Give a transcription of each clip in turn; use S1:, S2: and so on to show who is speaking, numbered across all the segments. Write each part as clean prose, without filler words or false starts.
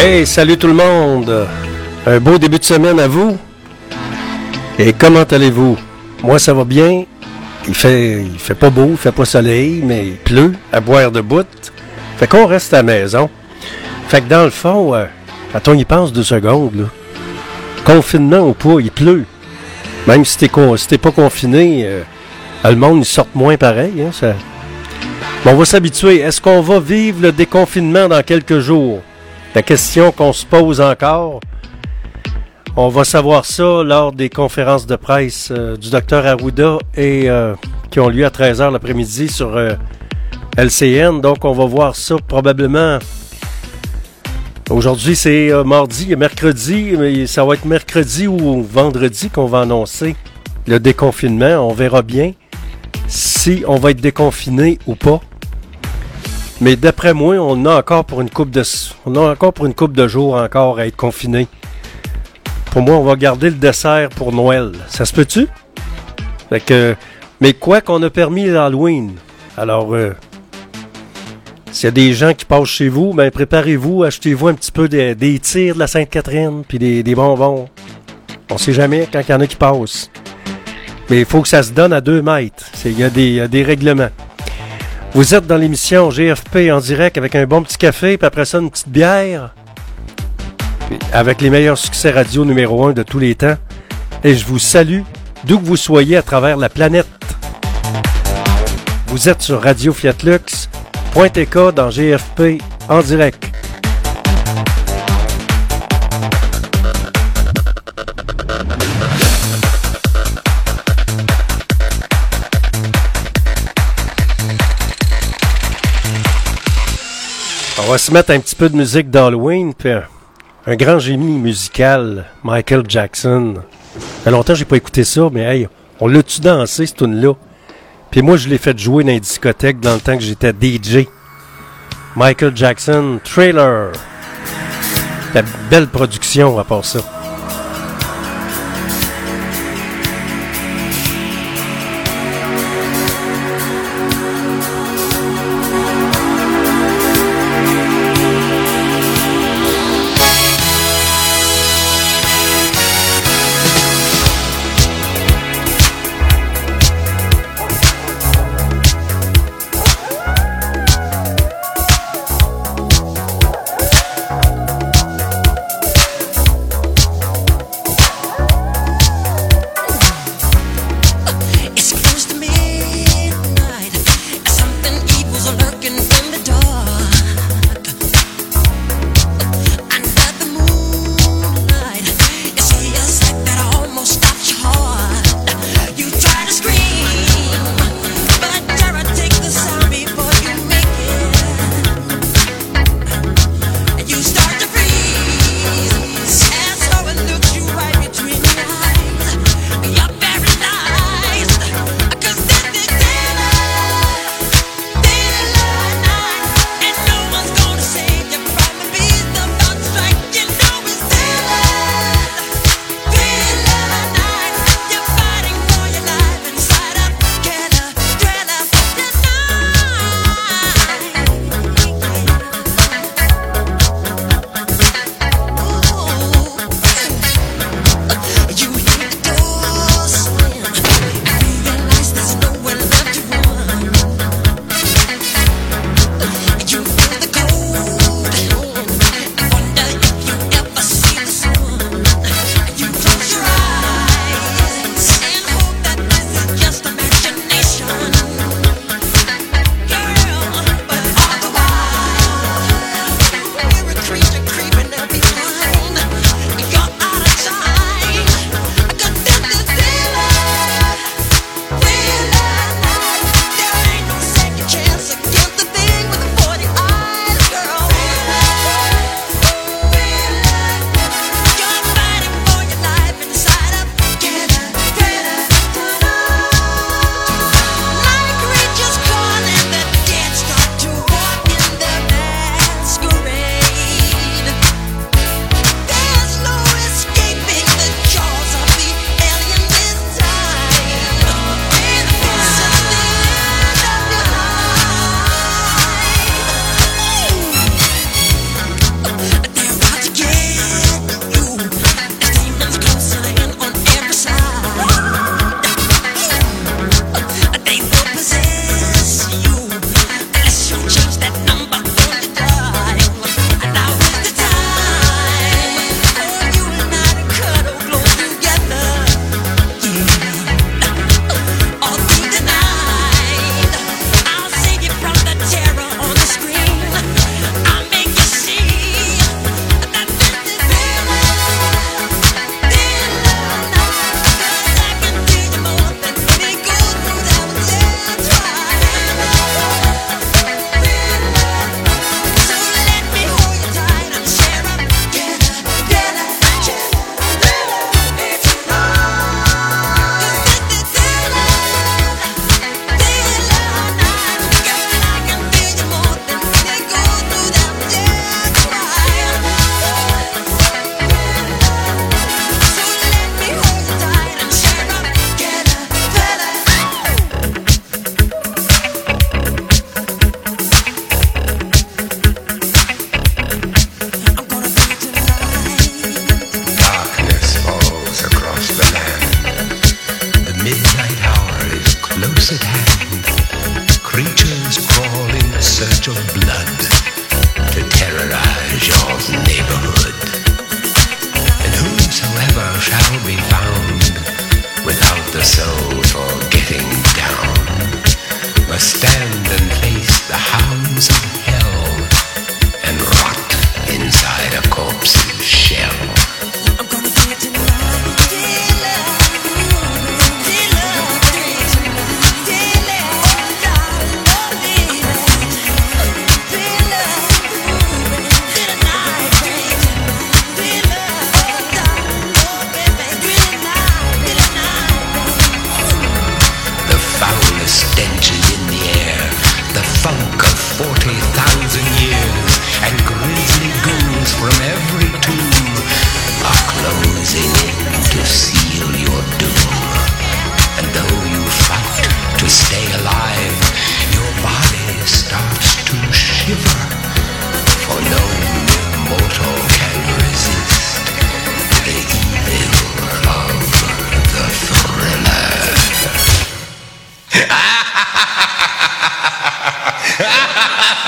S1: Hey, salut tout le monde! Un beau début de semaine à vous. Et comment allez-vous? Moi, ça va bien. Il fait pas beau, il fait pas soleil, mais il pleut à boire de bout. Fait qu'on reste à la maison. Fait que dans le fond, quand on y pense 2 secondes, là, confinement ou pas, il pleut. Même si t'es pas confiné, le monde, il sort moins pareil. Hein, ça... Bon, on va s'habituer. Est-ce qu'on va vivre le déconfinement dans quelques jours? La question qu'on se pose encore. On va savoir ça lors des conférences de presse du Dr Arruda et qui ont lieu à 13h l'après-midi sur LCN. Donc, on va voir ça probablement. Aujourd'hui, c'est mardi et mercredi, mais ça va être mercredi ou vendredi qu'on va annoncer le déconfinement. On verra bien si on va être déconfiné ou pas. Mais d'après moi, on a encore pour une couple de jours encore à être confiné. Pour moi, on va garder le dessert pour Noël. Ça se peut-tu? Fait que, mais quoi qu'on a permis l'Halloween. Alors, s'il y a des gens qui passent chez vous, ben préparez-vous, achetez-vous un petit peu des tirs de la Sainte-Catherine puis des bonbons. On sait jamais quand il y en a qui passent. Mais il faut que ça se donne à 2 mètres. Il y a des règlements. Vous êtes dans l'émission GFP en direct avec un bon petit café, puis après ça, une petite bière. Puis avec les meilleurs succès radio numéro 1 de tous les temps. Et je vous salue d'où que vous soyez à travers la planète. Vous êtes sur Radio Fiat Lux, .tk dans GFP en direct. On va se mettre un petit peu de musique d'Halloween, puis un grand génie musical, Michael Jackson. Ça fait longtemps que j'ai pas écouté ça, mais hey, on l'a-tu dansé, cette tune-là? Puis moi, je l'ai fait jouer dans les discothèques dans le temps que j'étais DJ. Michael Jackson, Trailer. La belle production à part ça.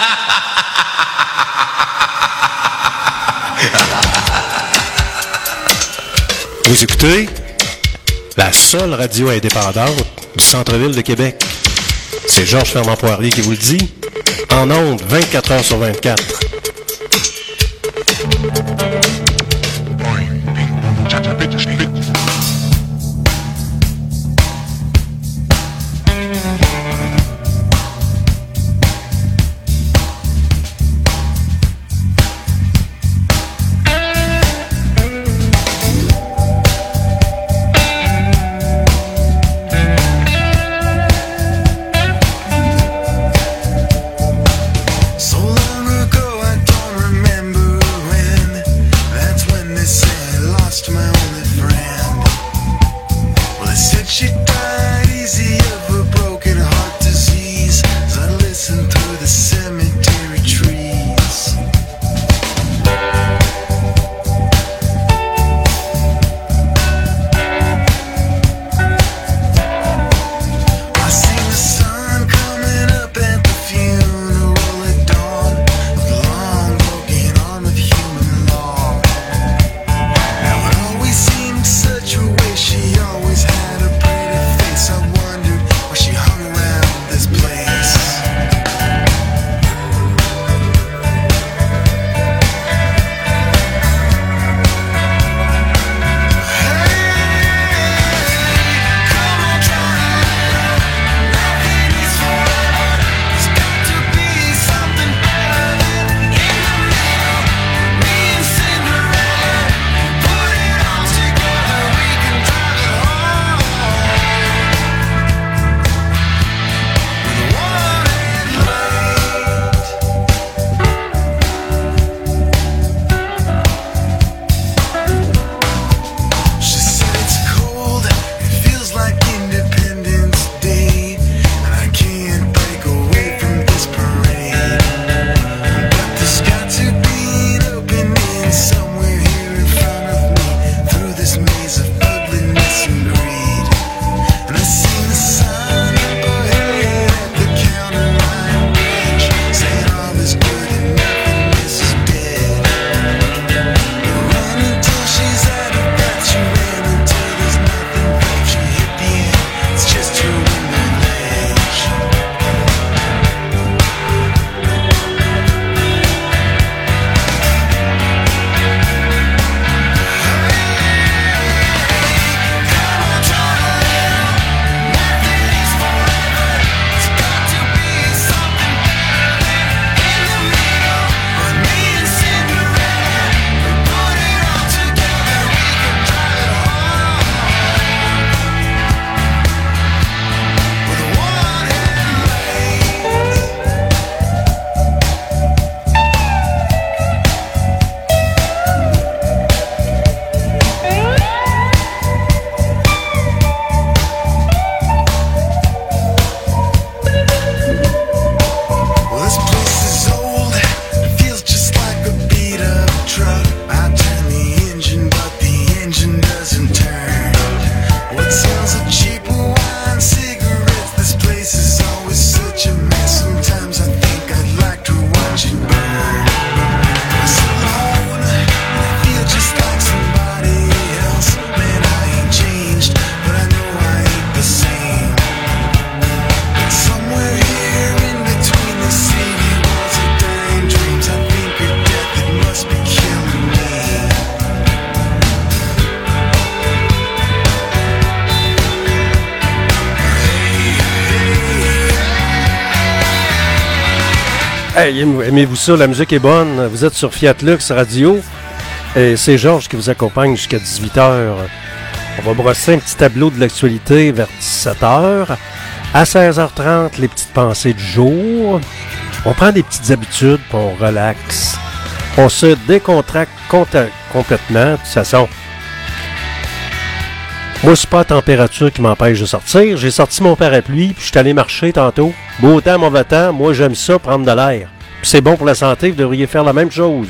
S1: Vous écoutez la seule radio indépendante du centre-ville de Québec. C'est Georges Fernand Poirier qui vous le dit. En ondes, 24 heures sur 24. Hey, aimez-vous ça? La musique est bonne. Vous êtes sur Fiat Lux Radio. Et c'est Georges qui vous accompagne jusqu'à 18h. On va brosser un petit tableau de l'actualité vers 17h. À 16h30, les petites pensées du jour. On prend des petites habitudes, puis on relaxe. On se décontracte complètement. De toute façon, moi, c'est pas la température qui m'empêche de sortir. J'ai sorti mon parapluie, puis je suis allé marcher tantôt. Beau temps, mauvais temps, moi, j'aime ça, prendre de l'air. Puis c'est bon pour la santé, vous devriez faire la même chose.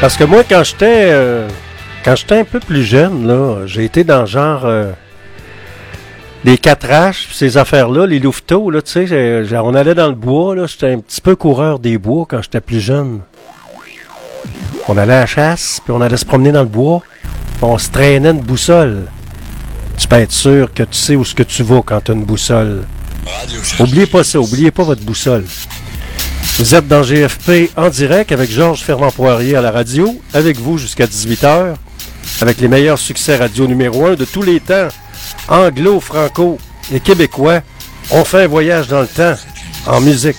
S1: Parce que moi, quand j'étais un peu plus jeune, là, j'ai été dans genre les 4H, ces affaires-là, les louveteaux, là, tu sais, on allait dans le bois, là, j'étais un petit peu coureur des bois quand j'étais plus jeune. On allait à la chasse, puis on allait se promener dans le bois, puis on se traînait une boussole. Tu peux être sûr que tu sais où ce que tu vas quand tu as une boussole. Oubliez pas ça, oubliez pas votre boussole. Vous êtes dans GFP en direct avec Georges Fernand-Poirier à la radio, avec vous jusqu'à 18h, avec les meilleurs succès radio numéro 1 de tous les temps, anglo, franco et québécois. On fait un voyage dans le temps, en musique.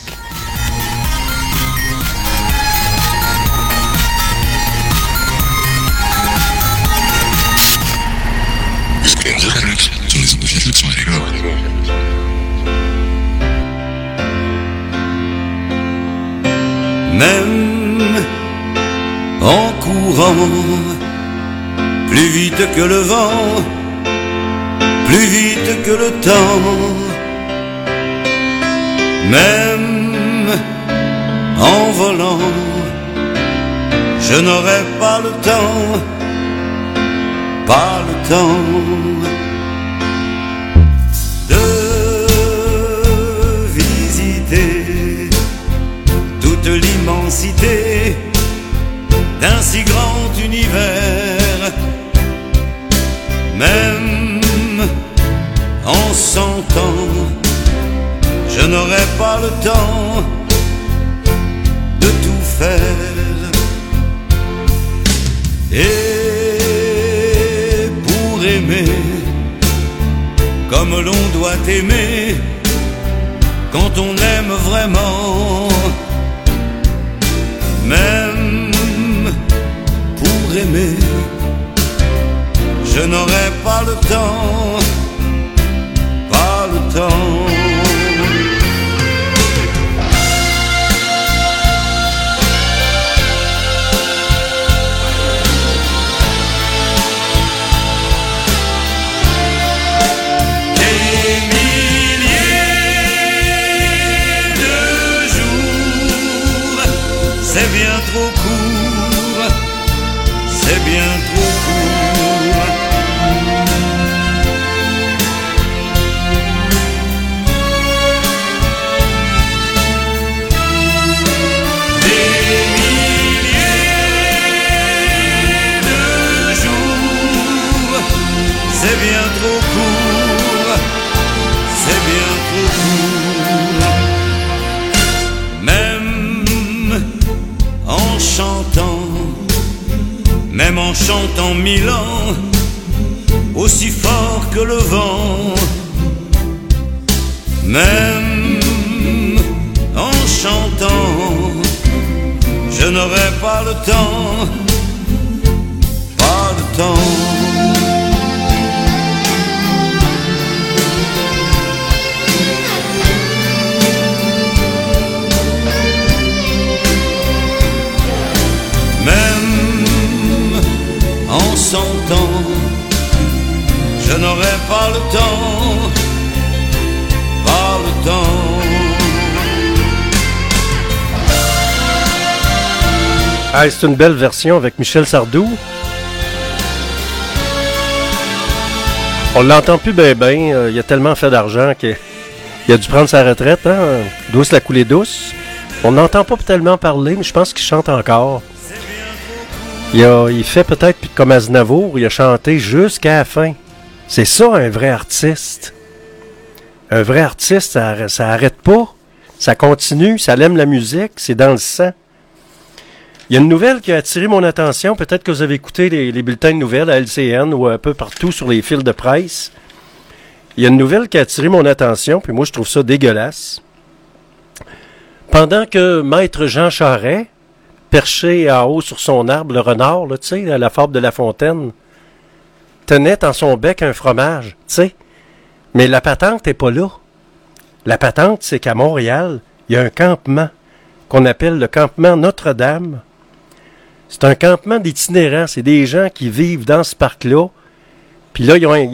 S2: Même en courant plus vite que le vent, plus vite que le temps, même en volant, je n'aurai pas le temps, pas le temps de visiter toute l'immensité d'un si grand univers. Même en 100 ans, je n'aurai pas le temps de tout faire. Et pour aimer comme l'on doit aimer, quand on aime vraiment, même pour aimer, je n'aurai pas le temps, pas le temps. C'est bien trop court, c'est bien trop court. Des milliers de jours, c'est bien trop court, c'est bien trop court. En chantant, même en chantant 1000 ans, aussi fort que le vent, même en chantant, je n'aurai pas le temps, pas le temps. En 100 ans, je n'aurai pas le temps, pas le temps.
S1: Ah, c'est une belle version avec Michel Sardou. On l'entend plus ben. Il a tellement fait d'argent qu'il a dû prendre sa retraite. Hein? Douce la coulée douce. On n'entend pas tellement parler, mais je pense qu'il chante encore. Il fait peut-être comme Aznavour, il a chanté jusqu'à la fin. C'est ça, un vrai artiste. Un vrai artiste, ça arrête pas. Ça continue, ça aime la musique, c'est dans le sang. Il y a une nouvelle qui a attiré mon attention. Peut-être que vous avez écouté les bulletins de nouvelles à LCN ou un peu partout sur les fils de presse. Il y a une nouvelle qui a attiré mon attention, puis moi je trouve ça dégueulasse. Pendant que Maître Jean Charest, perché en haut sur son arbre, le renard, là, tu sais, à la fable de La Fontaine, tenait dans son bec un fromage, tu sais. Mais la patente n'est pas là. La patente, c'est qu'à Montréal, il y a un campement qu'on appelle le campement Notre-Dame. C'est un campement d'itinérants. C'est des gens qui vivent dans ce parc-là. Puis là, il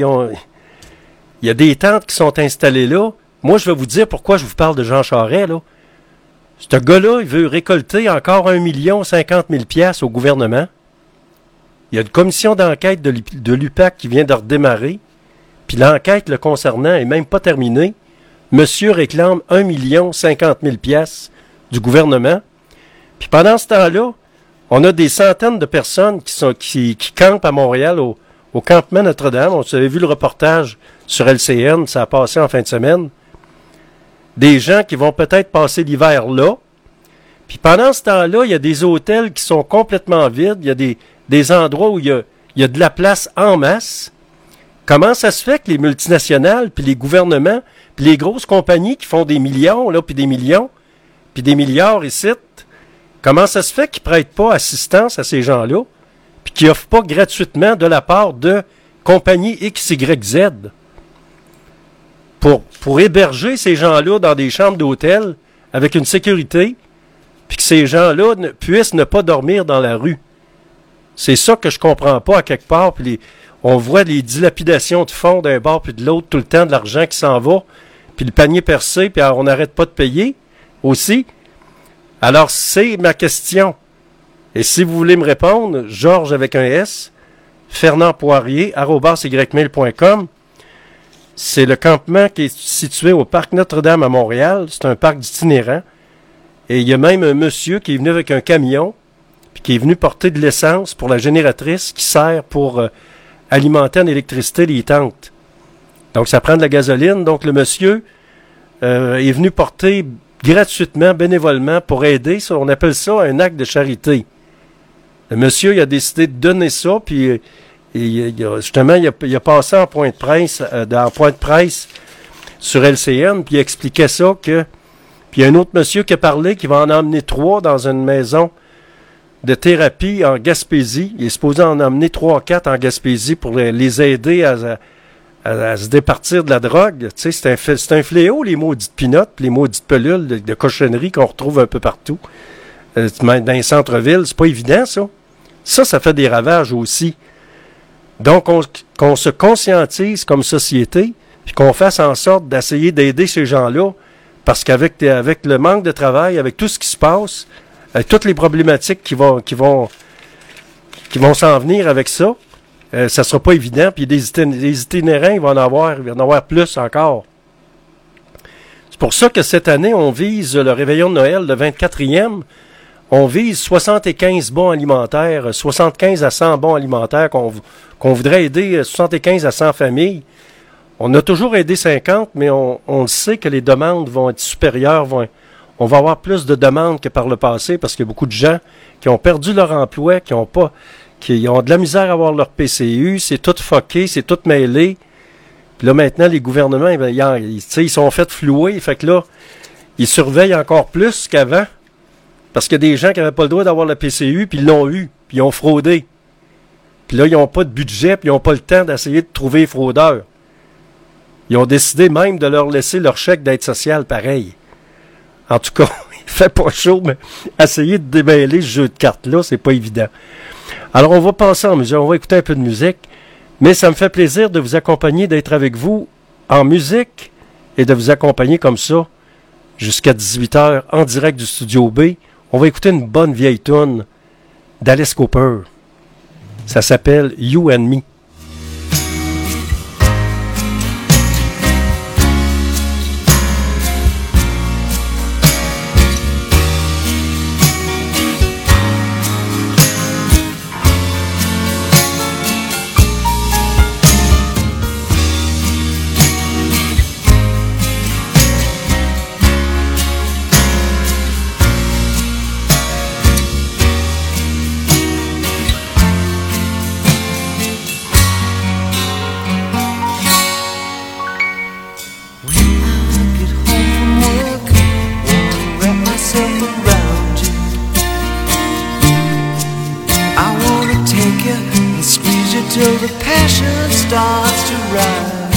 S1: y a des tentes qui sont installées là. Moi, je vais vous dire pourquoi je vous parle de Jean Charest, là. Ce gars-là, il veut récolter encore 1,050 000 $ au gouvernement. Il y a une commission d'enquête de l'UPAC qui vient de redémarrer. Puis l'enquête le concernant n'est même pas terminée. Monsieur réclame 1,050 000 $ du gouvernement. Puis pendant ce temps-là, on a des centaines de personnes qui campent à Montréal au campement Notre-Dame. On avait vu le reportage sur LCN, ça a passé en fin de semaine. Des gens qui vont peut-être passer l'hiver là. Puis pendant ce temps-là, il y a des hôtels qui sont complètement vides. Il y a des endroits où il y a de la place en masse. Comment ça se fait que les multinationales, puis les gouvernements, puis les grosses compagnies qui font des millions, là, puis des millions, puis des milliards ici, comment ça se fait qu'ils ne prêtent pas assistance à ces gens-là, puis qu'ils n'offrent pas gratuitement de la part de compagnies XYZ pour héberger ces gens-là dans des chambres d'hôtel avec une sécurité, puis que ces gens-là puissent ne pas dormir dans la rue. C'est ça que je comprends pas à quelque part. Puis on voit les dilapidations de fonds d'un bord puis de l'autre tout le temps, de l'argent qui s'en va, puis le panier percé, puis on n'arrête pas de payer aussi. Alors, c'est ma question. Et si vous voulez me répondre, Georges avec un S, Fernand Poirier, @ymail.com. C'est le campement qui est situé au parc Notre-Dame à Montréal. C'est un parc d'itinérants. Et il y a même un monsieur qui est venu avec un camion, puis qui est venu porter de l'essence pour la génératrice qui sert pour alimenter en électricité les tentes. Donc, ça prend de la gasoline. Donc, le monsieur est venu porter gratuitement, bénévolement, pour aider. On appelle ça un acte de charité. Le monsieur, il a décidé de donner ça, puis il a passé en point de presse sur LCN, puis il expliquait ça que... Puis il y a un autre monsieur qui a parlé qui va en emmener 3 dans une maison de thérapie en Gaspésie. Il est supposé en emmener 3 ou 4 en Gaspésie pour les aider à se départir de la drogue. Tu sais, c'est un fléau, les maudites pinottes, les maudites pelules de cochonnerie qu'on retrouve un peu partout. Dans les centres-villes, c'est pas évident, ça. Ça fait des ravages aussi. Donc, qu'on se conscientise comme société, puis qu'on fasse en sorte d'essayer d'aider ces gens-là, parce qu'avec le manque de travail, avec tout ce qui se passe, avec toutes les problématiques qui vont s'en venir avec ça, ça sera pas évident. Puis des itinérants, il va en avoir plus encore. C'est pour ça que cette année, on vise le réveillon de Noël, le 24e. On vise 75 bons alimentaires, 75 à 100 bons alimentaires qu'on voudrait aider 75 à 100 familles. On a toujours aidé 50, mais on sait que les demandes vont être supérieures. On va avoir plus de demandes que par le passé parce qu'il y a beaucoup de gens qui ont perdu leur emploi, qui ont de la misère à avoir leur PCU. C'est tout fucké, c'est tout mêlé. Puis là, maintenant, les gouvernements, ils sont fait flouer. Fait que là, ils surveillent encore plus qu'avant. Parce qu'il y a des gens qui n'avaient pas le droit d'avoir le PCU, puis ils l'ont eu, puis ils ont fraudé. Puis là, ils n'ont pas de budget, puis ils n'ont pas le temps d'essayer de trouver les fraudeurs. Ils ont décidé même de leur laisser leur chèque d'aide sociale pareil. En tout cas, il fait pas chaud, mais essayer de démêler ce jeu de cartes-là, c'est pas évident. Alors, on va passer en musique, on va écouter un peu de musique, mais ça me fait plaisir de vous accompagner, d'être avec vous en musique et de vous accompagner comme ça jusqu'à 18h en direct du Studio B. On va écouter une bonne vieille toune d'Alice Cooper. Ça s'appelle You and Me.
S3: Till the passion starts to rise,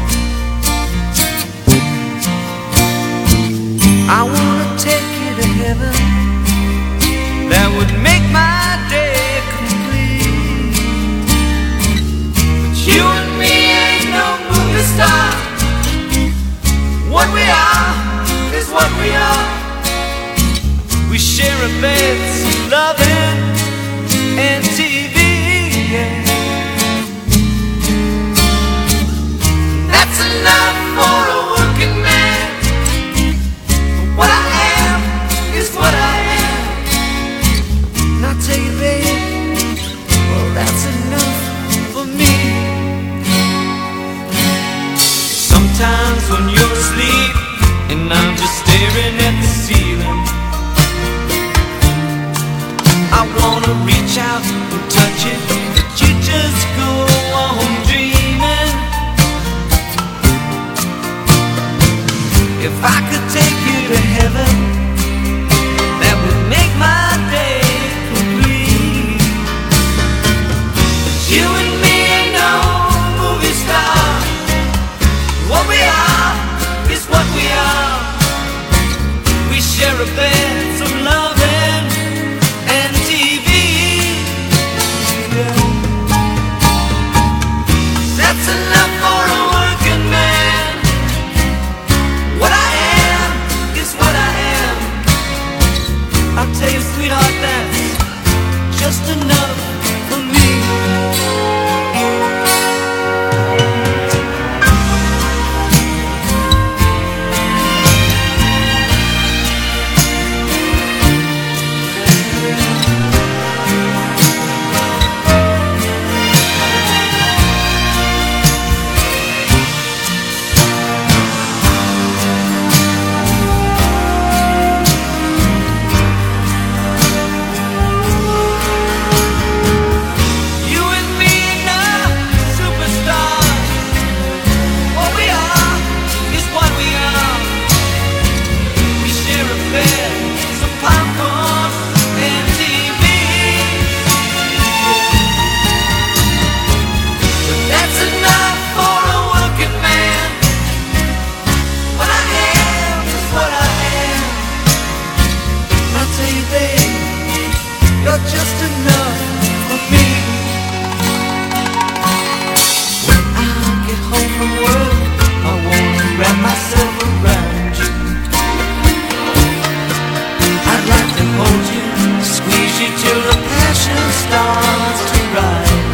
S3: I wanna take you to heaven. That would make my day complete. But you and me ain't no movie star. What we are is what we are. share a bed, some loving and TV, yeah. That's enough for a working man. What I am is what I am. And I tell you, babe, well, that's enough for me. Sometimes when you're asleep and I'm just staring at the ceiling, I wanna reach out and touch it, but you just go on dreaming. If I could take you to heaven, that would make my day complete. You and me ain't no movie star. What we are is what we are. We share a bed, some loving and TV. Yeah. That's enough for a working man. What I am is what I am. I'll tell you, sweetheart, that's just enough for me. Just enough for me. When I get home from work, I wanna wrap myself around you. I'd like to hold you, squeeze you till the passion starts to rise.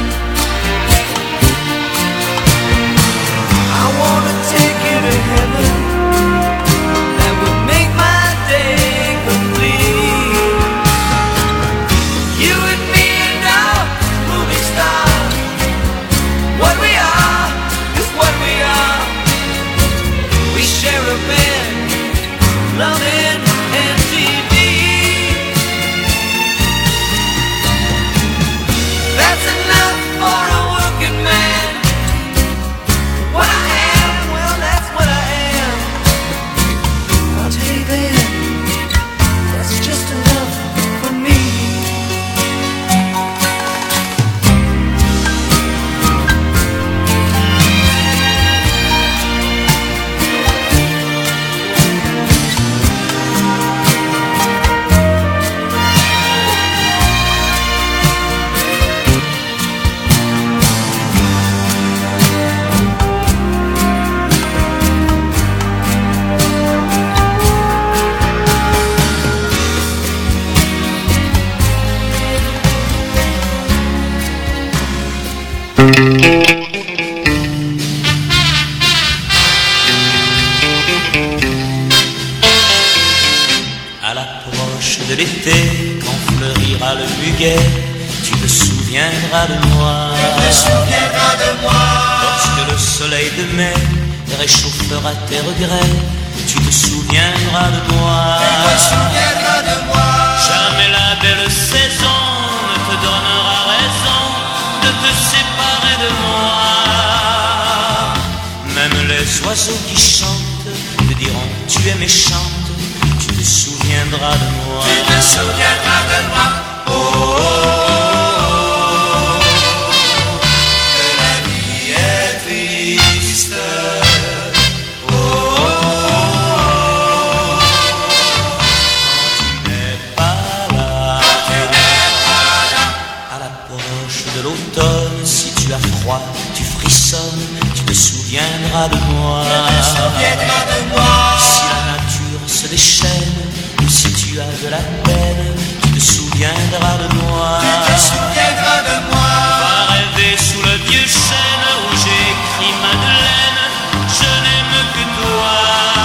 S3: I wanna take you to heaven. That would make my day complete. You and me and our movie star. What we are is what we are. We share a bed, loving and TV. That's enough for a working man. What I am, well, that's what I am. I'll tell you then, that's just enough for me.
S4: À l'approche de l'été, quand fleurira le muguet, tu te souviendras de moi. Tu te souviendras de moi. Lorsque le soleil de mai réchauffera tes regrets, tu te souviendras de moi. Tu te souviendras de moi. Jamais la belle saison ne te donnera raison de te séparer de moi. Même les oiseaux qui chantent te diront tu es méchante. Tu te souviendras de moi. Tu te souviendras de moi. Oh, oh, oh, oh. Que la vie est triste. Oh, oh, oh. Quand tu n'es pas là. Quand tu n'es pas là. À l'approche de l'automne, si tu as froid, tu frissonnes. Tu te souviendras de moi. Tu te souviendras de moi. Si la nature se déchaîne, ou si tu tu as de la peine, tu te souviendras de moi.
S3: Tu te souviendras de moi.
S4: Va rêver sous le vieux chêne où j'ai écrit Madeleine, je n'aime que toi.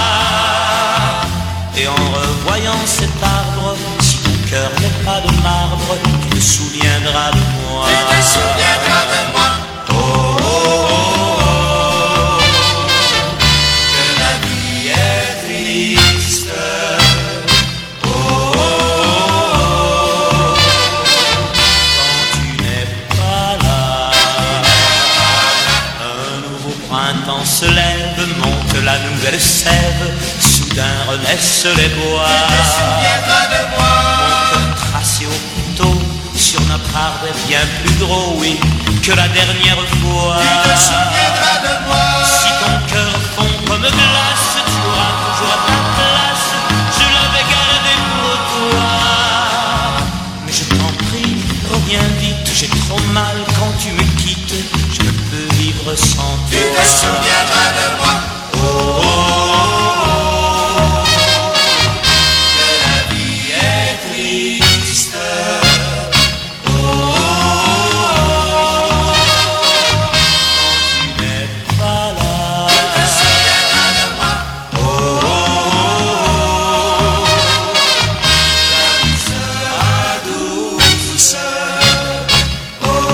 S4: Et en revoyant cet arbre, si ton cœur n'est pas de marbre, tu te souviendras de moi.
S3: Tu te souviendras de moi. Oh, oh, oh, oh. Que la vie est triste. Oh, oh, oh.
S4: Quand tu n'es pas là, un nouveau printemps se lève, monte la nouvelle sève, soudain renaissent les bois.
S3: Tu te souviendras de moi.
S4: Mon cœur tracé au couteau sur notre arbre est bien plus gros, oui, que la dernière fois.
S3: Tu te souviendras de moi.
S4: Si ton cœur fond comme glace, tu auras toujours ta place. Je l'avais gardé pour toi. Mais je t'en prie, reviens vite. J'ai trop mal quand tu me quittes. Je ne peux vivre sans
S3: Tu
S4: toi.
S3: te souviendras de moi.
S4: Oh, oh, oh, oh.
S3: Que la vie est triste. Oh, oh, oh.
S4: Tu n'es pas là.
S3: Tu te souviendras de moi.
S4: Oh, oh, oh.
S3: Sera douce. Oh, oh, oh.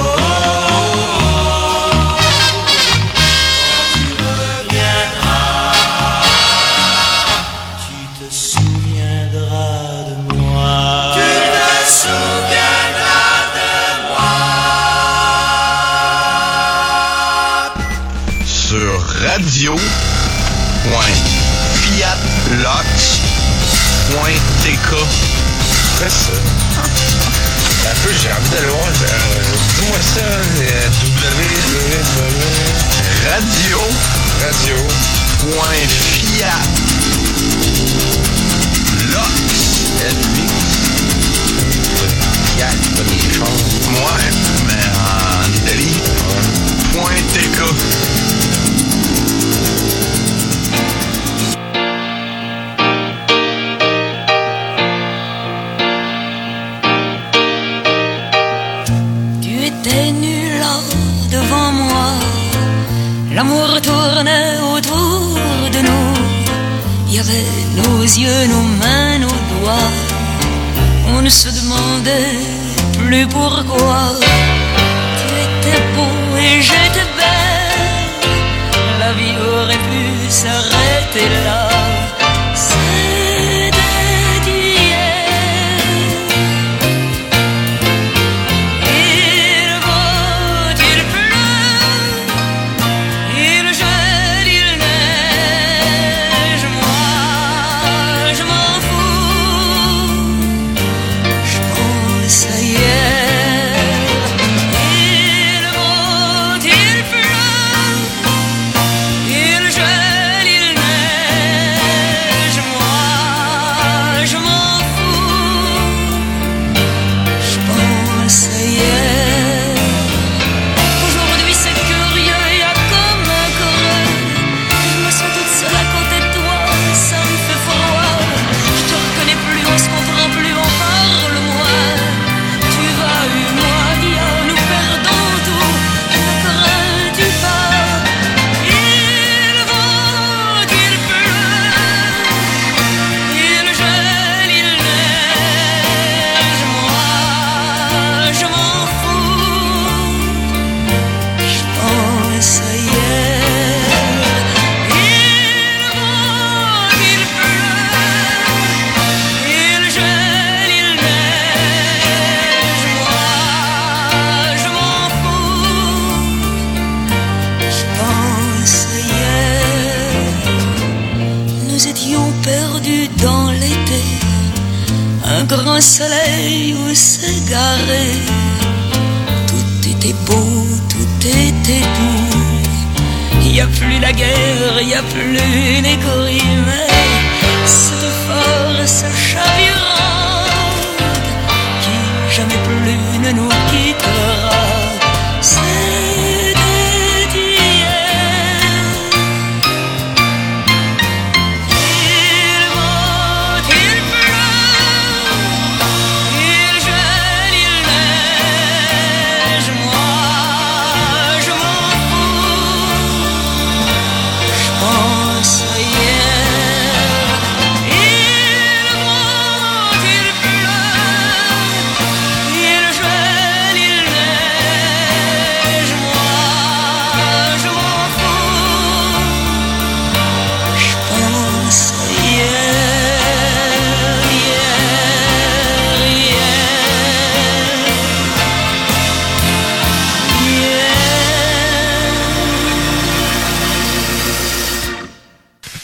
S3: Tu reviendras.
S4: Tu te souviendras de moi.
S3: Tu te souviendras de moi.
S5: Sur radio.fiatlox.tk. C'est ça. Un peu, j'ai envie d'aller voir. Dis-moi ça, Fiat, pas des choses. Ouais, mais en Italie. .tk.
S6: Tu étais nu là devant moi, l'amour tournait autour de nous. Il y avait nos yeux, nos mains, nos doigts. On ne se demandait plus pourquoi. Tu étais beau et j'étais belle. La vie aurait pu s'arrêter là. C'était hier. Il vente, il pleut, il gèle, il neige. Moi, je m'en fous. Je pense à hier. Il vente, il pleut, il gèle, il neige. Moi, je m'en fous. Je pense à hier. Aujourd'hui c'est curieux, y a comme un creux. Je me sens toute seule à côté de toi, ça me fait froid. Je te reconnais plus, on se comprend plus, on parle moins. Tu vas une moi, Dia, nous perdons tout. Ne crains-tu pas? Il vente, il pleut, il gèle, il neige. Moi, je m'en fous. Je pense à hier. Il vente, il pleut, il gèle, il neige. Moi, je m'en fous. Je pense à hier. Nous étions perdus dans l'été, un grand soleil où s'égarer. Tout était beau, tout était doux. Il n'y a plus la guerre, il n'y a plus l'écurie, mais cette force chavirante qui jamais plus ne nous quittera. C'était hier. Il vente, il pleut,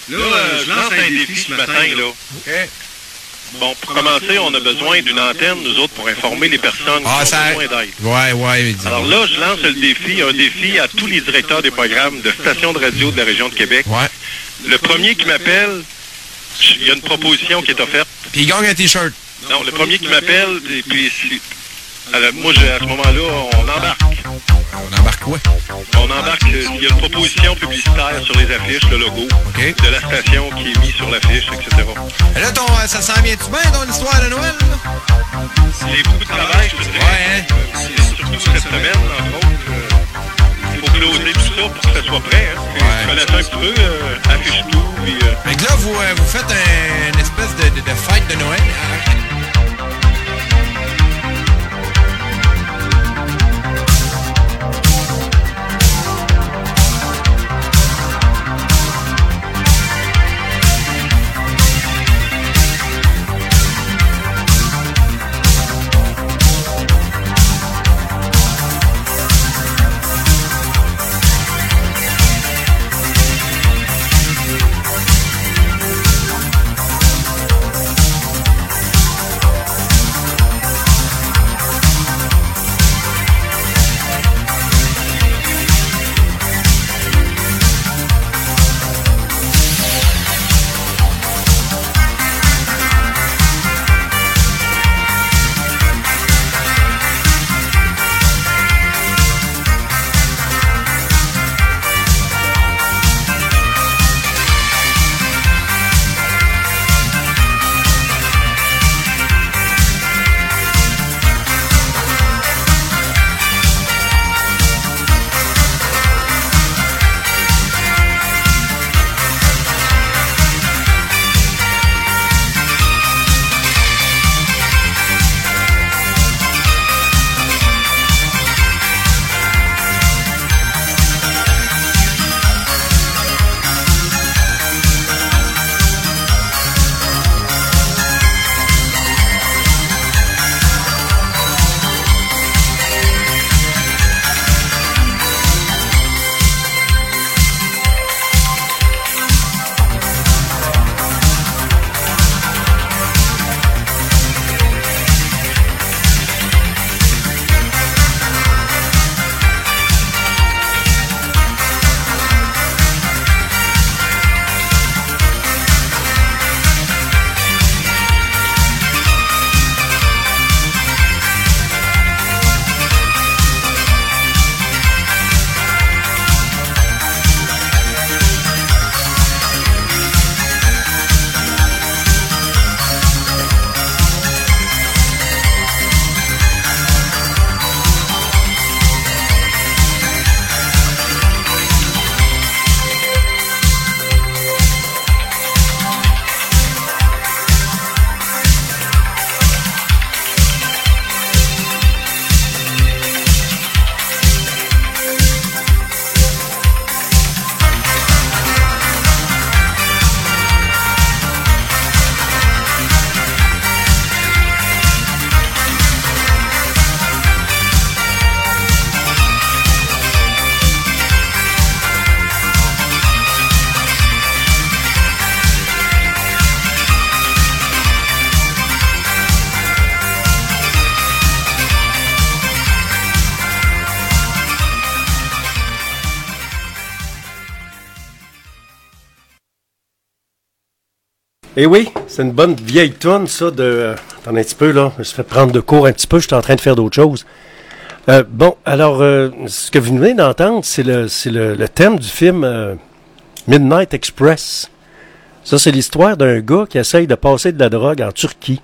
S7: Là, je lance un défi ce matin, là.
S8: OK.
S7: Bon, pour commencer, on a besoin d'une antenne, nous autres, pour informer les personnes qui ont besoin d'aide.
S8: Ouais.
S7: Alors là, je lance un défi à tous les directeurs des programmes de stations de radio de la région de Québec.
S8: Ouais.
S7: Le premier qui m'appelle, il y a une proposition qui est offerte.
S8: Puis il gagne un T-shirt.
S7: Non, le premier qui m'appelle, et puis alors, moi, à ce moment-là, on embarque.
S8: On embarque quoi?
S7: On embarque, il y a une proposition publicitaire sur les affiches, le logo de la station qui est mis sur l'affiche, etc.
S8: Et là, ça s'en vient-tu bien, ton histoire de Noël, là?
S7: C'est beaucoup de travail, je te dirais.
S8: Ouais, hein?
S7: Surtout cette semaine, entre autres. Il faut closer tout ça pour que ça soit prêt, hein. Tu connais ça un petit peu, affiche tout, puis...
S8: Fait que là, vous faites une espèce de fête de Noël, hein?
S1: Eh oui, c'est une bonne vieille toune, ça, de... Attends un petit peu, là. Je me suis fait prendre de cours un petit peu. Je suis en train de faire d'autres choses. Bon, alors, ce que vous venez d'entendre, c'est le thème du film Midnight Express. Ça, c'est l'histoire d'un gars qui essaye de passer de la drogue en Turquie.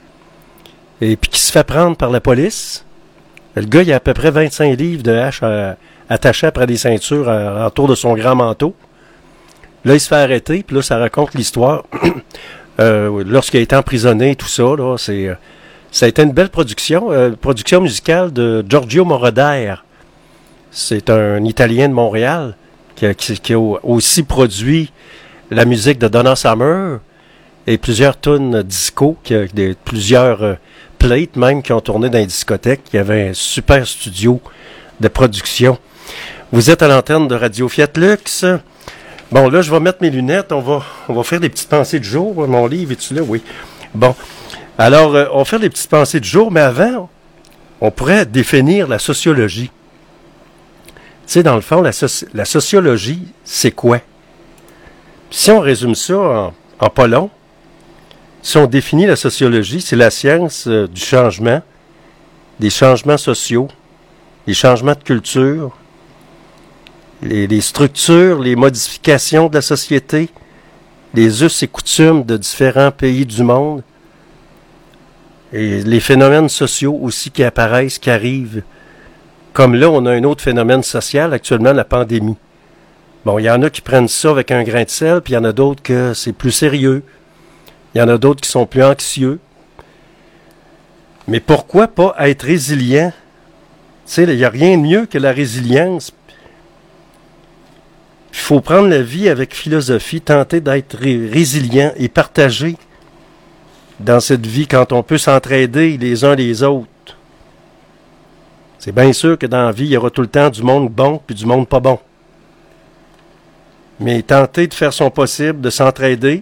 S1: Et puis qui se fait prendre par la police. Le gars, il a à peu près 25 livres de hache attachés après des ceintures autour de son grand manteau. Là, il se fait arrêter, puis là, ça raconte l'histoire. Lorsqu'il a été emprisonné, tout ça, là, ça a été une belle production musicale de Giorgio Moroder. C'est un Italien de Montréal qui a aussi produit la musique de Donna Summer et plusieurs tunes disco, plusieurs plates même qui ont tourné dans les discothèques. Il y avait un super studio de production. Vous êtes à l'antenne de Radio Fiat Lux. Bon, là, je vais mettre mes lunettes. On va faire des petites pensées du jour. Mon livre, es-tu là? Oui. Bon. Alors, on va faire des petites pensées du jour, mais avant, on pourrait définir la sociologie. Tu sais, dans le fond, la sociologie, c'est quoi? Puis si on résume ça en pas long, si on définit la sociologie, c'est la science du changement, des changements sociaux, des changements de culture, les structures, les modifications de la société, les us et coutumes de différents pays du monde, et les phénomènes sociaux aussi qui apparaissent, qui arrivent. Comme là, on a un autre phénomène social, actuellement, la pandémie. Bon, il y en a qui prennent ça avec un grain de sel, puis il y en a d'autres que c'est plus sérieux. Il y en a d'autres qui sont plus anxieux. Mais pourquoi pas être résilient? Tu sais, il n'y a rien de mieux que la résilience. Il faut prendre la vie avec philosophie, tenter d'être résilient et partager dans cette vie quand on peut s'entraider les uns les autres. C'est bien sûr que dans la vie, il y aura tout le temps du monde bon puis du monde pas bon. Mais tenter de faire son possible, de s'entraider,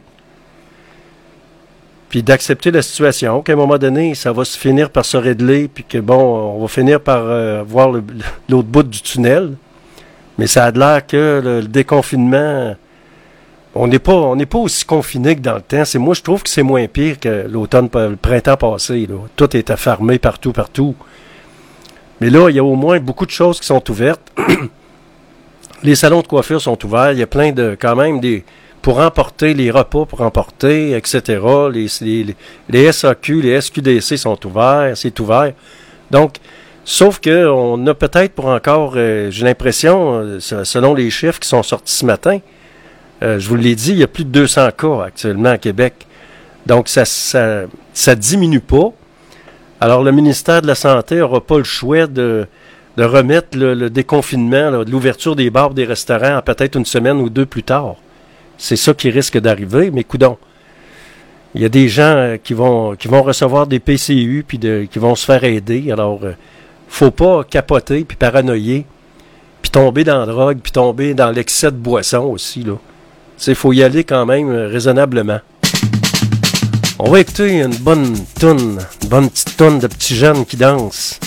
S1: puis d'accepter la situation, qu'à un moment donné, ça va se finir par se régler, puis que bon, on va finir par voir l'autre bout du tunnel. Mais ça a l'air que le déconfinement, on n'est pas aussi confiné que dans le temps. Moi, je trouve que c'est moins pire que l'automne, le printemps passé. Là. Tout est affarmé partout. Mais là, il y a au moins beaucoup de choses qui sont ouvertes. Les salons de coiffure sont ouverts. Il y a plein de, quand même, pour emporter, les repas pour emporter, etc. Les SAQ, les SQDC sont ouverts. C'est ouvert. Donc, sauf que on a peut-être pour encore, j'ai l'impression, selon les chiffres qui sont sortis ce matin, je vous l'ai dit, il y a plus de 200 cas actuellement à Québec. Donc, ça diminue pas. Alors, le ministère de la Santé n'aura pas le choix de remettre le déconfinement, là, de l'ouverture des bars, des restaurants, à peut-être une semaine ou deux plus tard. C'est ça qui risque d'arriver, mais coudonc. Il y a des gens qui vont recevoir des PCU puis qui vont se faire aider. Alors, faut pas capoter puis paranoïer, puis tomber dans la drogue, puis tomber dans l'excès de boisson aussi, là. Il faut y aller quand même raisonnablement. On va écouter une bonne petite toune de petits jeunes qui dansent.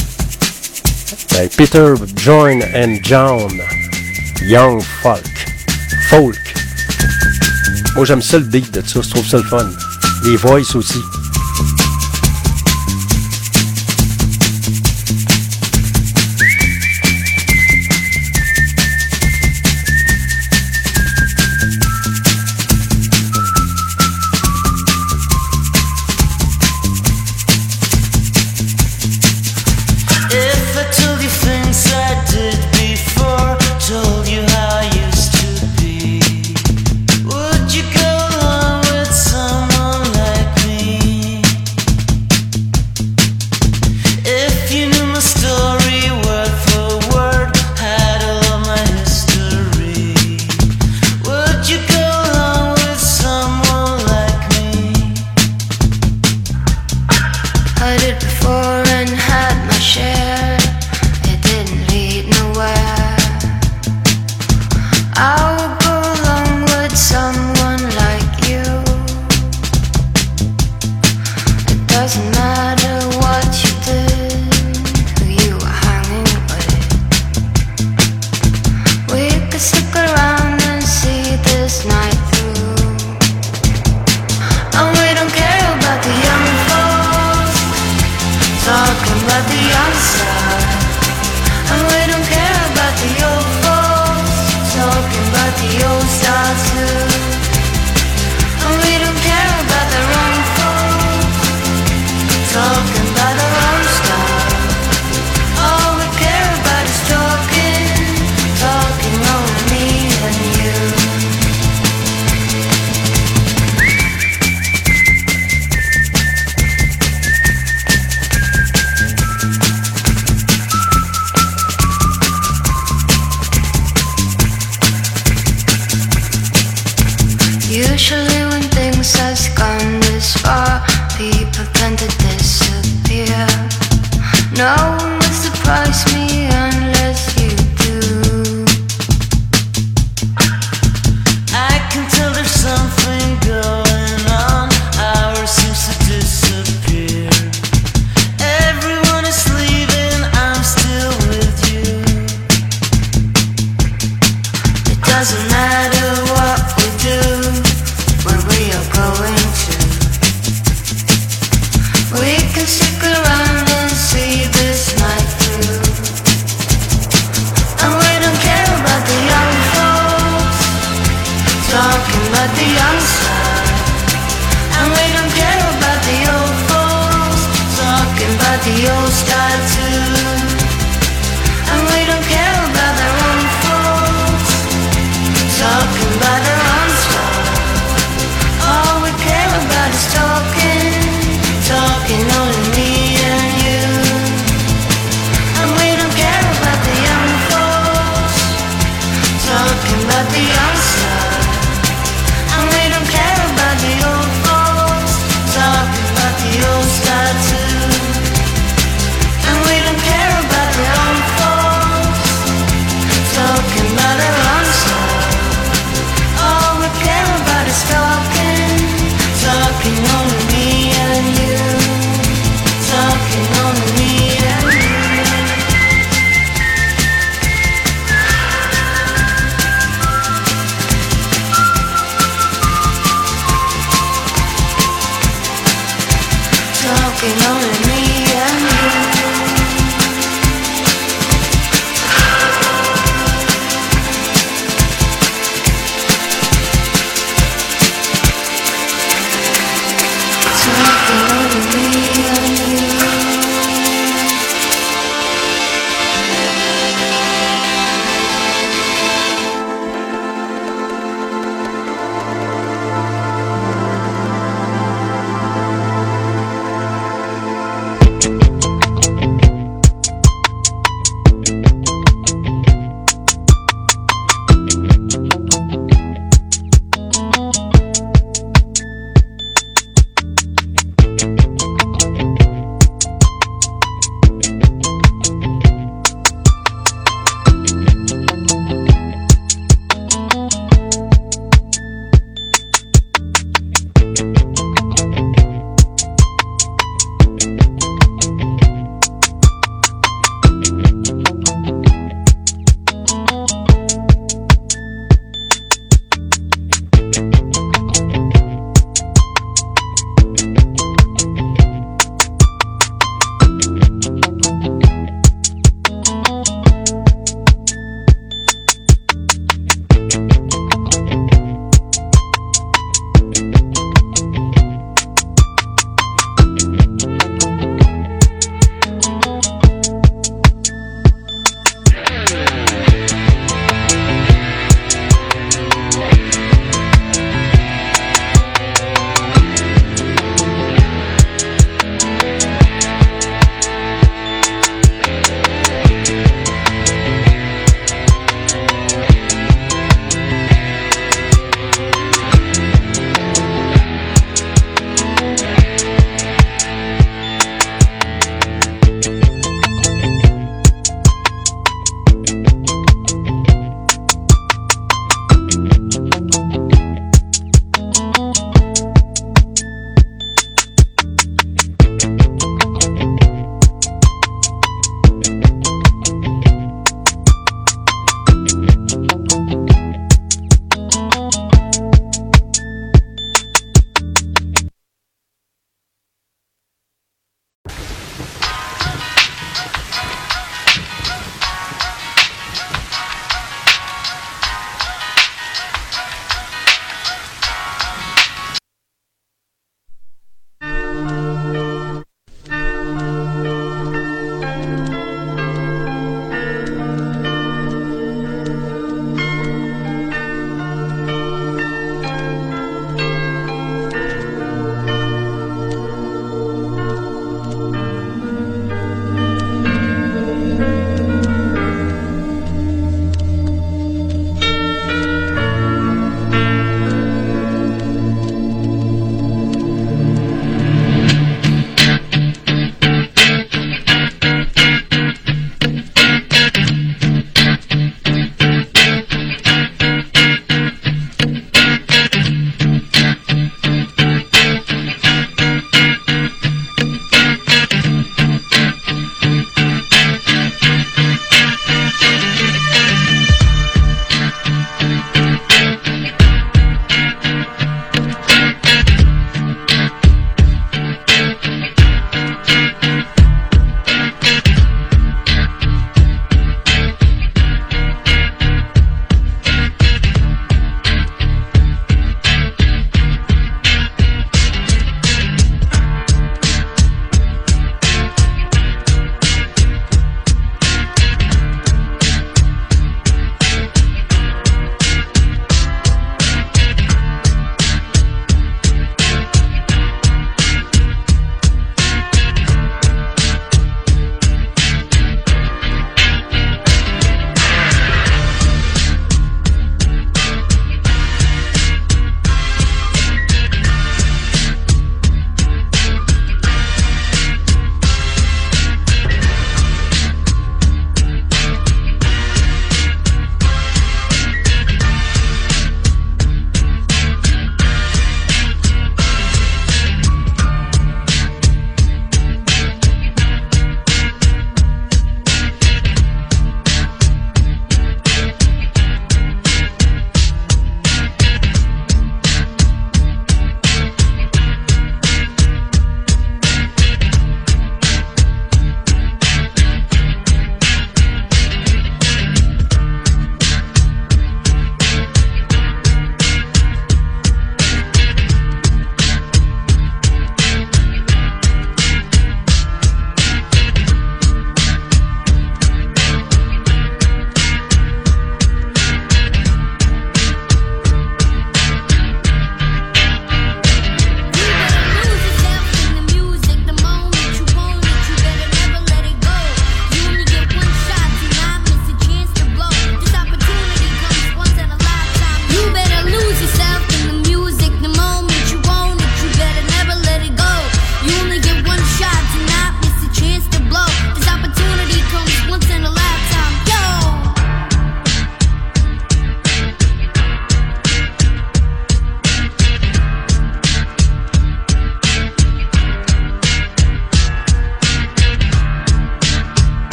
S1: Peter, John and John, Young Folk. Moi, j'aime ça le beat de ça, je trouve ça le fun. Les voices aussi.
S3: talking about the young side, and we don't care about the old folks. Talking about the old style too, and we don't care about their own folks. Talking about their own style. All we care about is talking, talking only me and you. And we don't care about the young folks. Talking about the young side. And we don't care about the old folks. Talking about the old style too. And we don't care about the young folks. Talking about their own side. All we care about is talking, talking only me and you. Talking only me and you. Talking only me and you. Talking only me and you.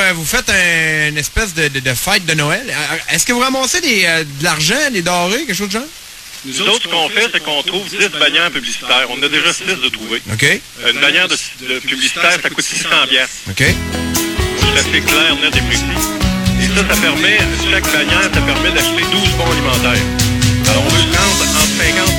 S8: vous faites une espèce de fête de Noël. Est-ce que vous ramassez de l'argent, des denrées, quelque chose de genre?
S7: Nous autres, ce qu'on fait, c'est qu'on trouve 10 bannières publicitaires. On a déjà 6 de trouver.
S8: OK.
S7: Une bannière de publicitaire, ça coûte 600 piastres.
S8: OK.
S7: C'est assez clair, net et précis. Et ça permet, chaque bannière, ça permet d'acheter 12 bons alimentaires. Alors, on veut le prendre entre 50...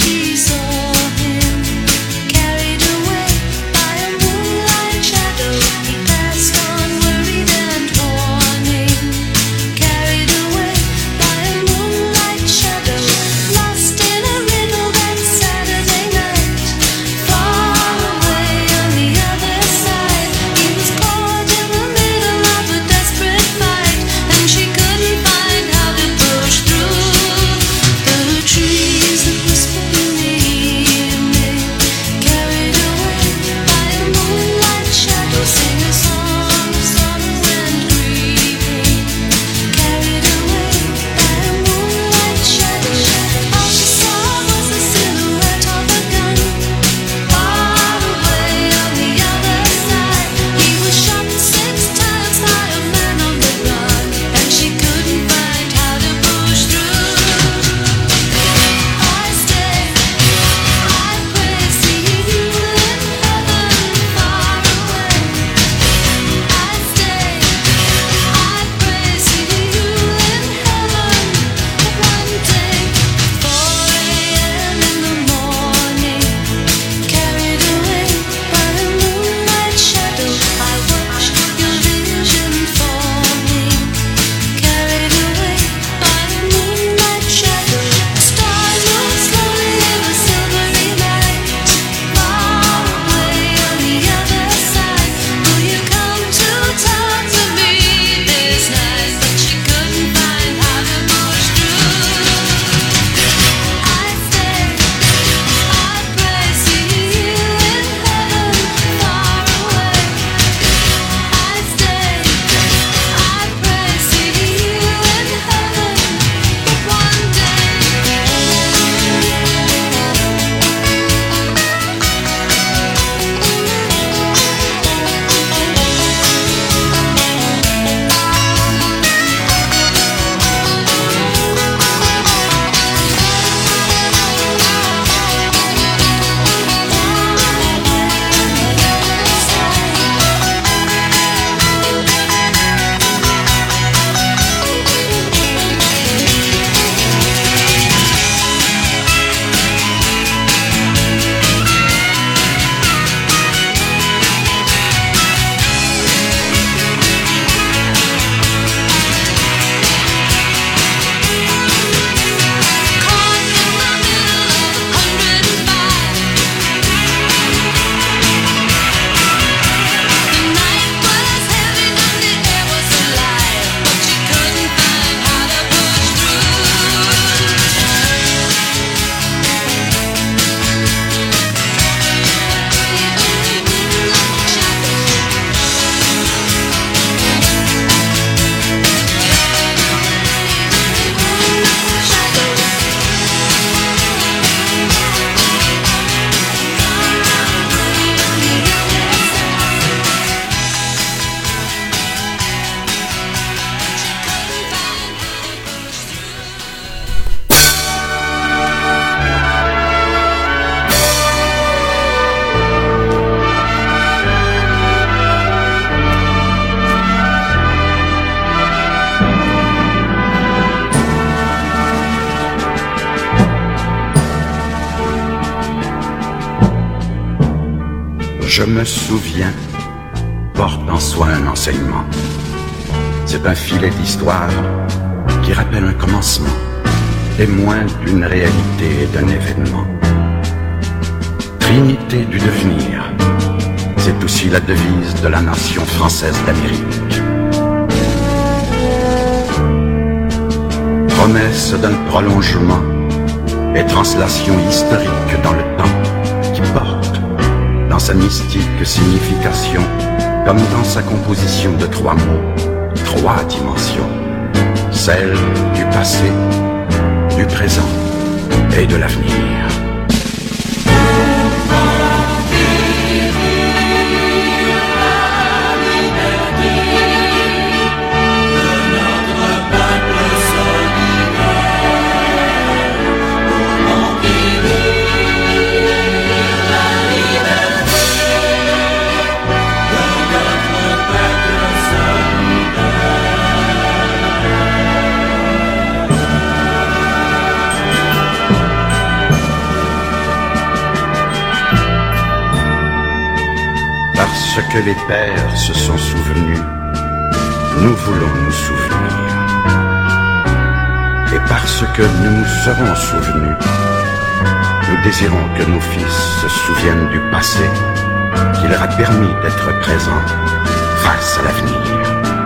S9: Je me souviens, porte en soi un enseignement. C'est un filet d'histoire qui rappelle un commencement, témoin d'une réalité et d'un événement. Trinité du devenir, c'est aussi la devise de la nation française d'Amérique. Promesse d'un prolongement et translation historique dans le temps qui porte dans sa mystique signification, comme dans sa composition de trois mots, trois dimensions, celle du passé, du présent et de l'avenir. Parce que les pères se sont souvenus, nous voulons nous souvenir. Et parce que nous nous serons souvenus, nous désirons que nos fils se souviennent du passé qui leur a permis d'être présents face à l'avenir.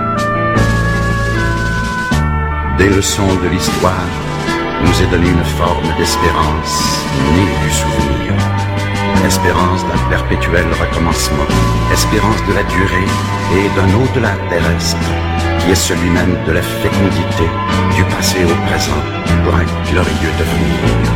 S9: Des leçons de l'histoire nous est donné une forme d'espérance née du souvenir. Espérance d'un perpétuel recommencement, espérance de la durée et d'un au-delà terrestre, qui est celui même de la fécondité du passé au présent pour un glorieux devenir.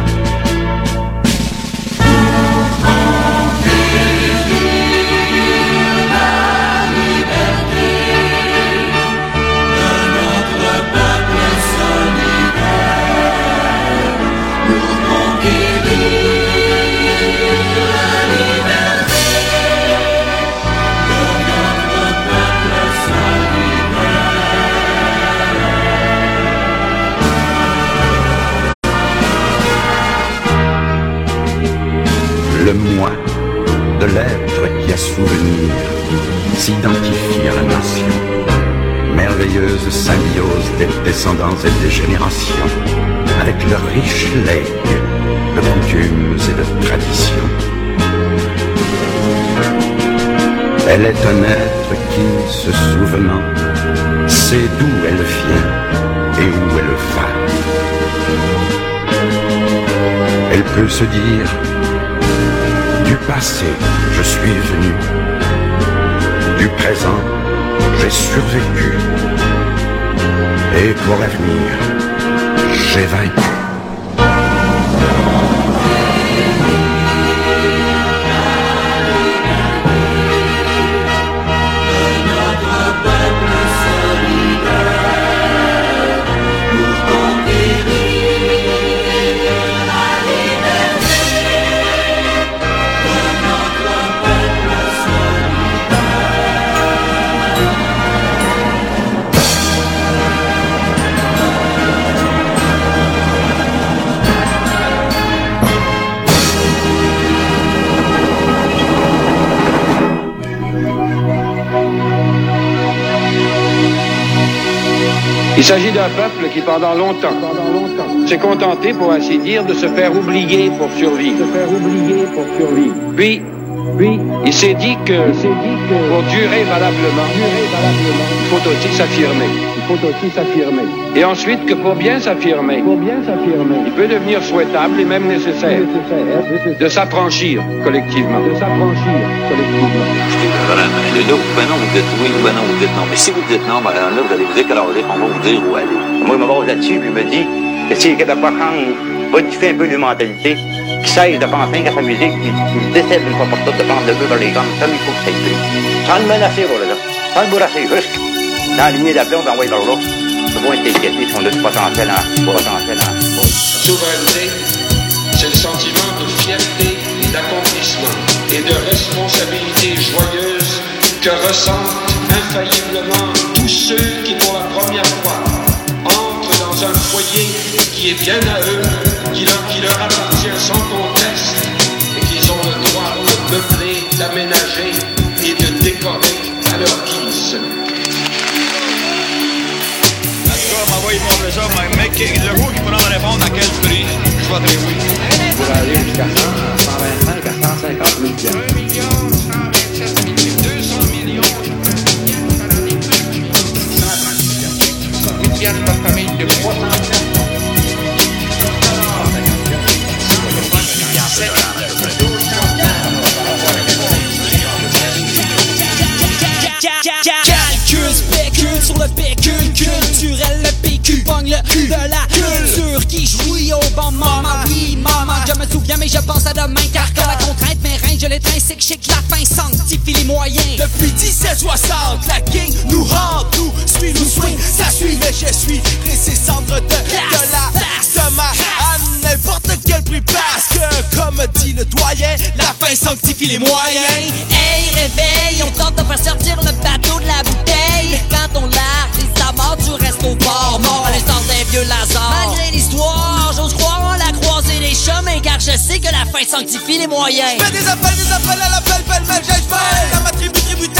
S9: Le moi de l'être qui a souvenir s'identifie à la nation. Merveilleuse symbiose des descendants et des générations, avec leur riche legs de coutumes et de traditions. Elle est un être qui, se souvenant, sait d'où elle vient et où elle va. Elle peut se dire: du passé, je suis venu. Du présent, j'ai survécu. Et pour l'avenir, j'ai vaincu.
S10: Il s'agit d'un peuple qui, pendant longtemps, s'est contenté, pour ainsi dire, de se faire oublier pour survivre. Puis, il s'est dit que pour durer valablement, il faut aussi s'affirmer. Et ensuite que pour bien s'affirmer, il peut devenir souhaitable et même nécessaire de s'affranchir collectivement.
S11: Là, ben non, vous êtes oui, ben non, vous êtes non. Mais si vous dites non, ben là, vous allez vous écraser, on va vous dire où aller. Moi, je me base là-dessus, puis il me dit que s'il est capable de prendre, modifier un peu de mentalité, qui cesse de penser qu'à sa musique, puis il décide une fois pour toutes de prendre le but dans les grandes, comme il faut que ça ait plus. Sans le menacer, voilà, sans le bourrasser, juste dans la lignée d'appel, on va envoyer par là. C'est bon être inquiété si on a du potentiel en
S10: Souveraineté, c'est le sentiment de fierté et d'accomplissement et de responsabilité joyeuse que ressentent infailliblement tous ceux qui, pour la première fois, entrent dans un foyer qui est bien à eux, qui leur appartient sans conteste et qu'ils ont le droit de meubler, d'aménager et de décorer à leur guise.
S7: M'envoyer mon plaisir, mais le jour qui pourra me répondre à quel prix, je vais dire oui.
S10: Pour aller jusqu'à 125 à 150 000 piastres.
S7: 1,127 millions, 200 millions. 130 piastres par famille de 300
S12: Calcul, spécule sur le pécule culturel, le PQ pogne le cul de la culture qui jouit au bon moment. Oui, maman, je me souviens, mais je pense à demain, car quand la contrainte m'éreint, je l'étrince, chic, la fin sanctifie les moyens. Depuis 1760, la gang nous rend tout, suit, nous swing, ça suit, mais je suis pressé cendre de la ma à n'importe quel prix, parce que, comme dit le doyen, la fin sanctifie les moyens. Hey, réveille, on tente de faire sortir le bateau de la bouteille. Quand on largue les amarres, tu restes au bord, mort à l'instant d'un vieux Lazare. Malgré l'histoire, j'ose croire en la croisée des chemins, car je sais que la fin sanctifie les moyens. Je fais des appels à l'appel, pêle-mêle, j'aille, la ma tribu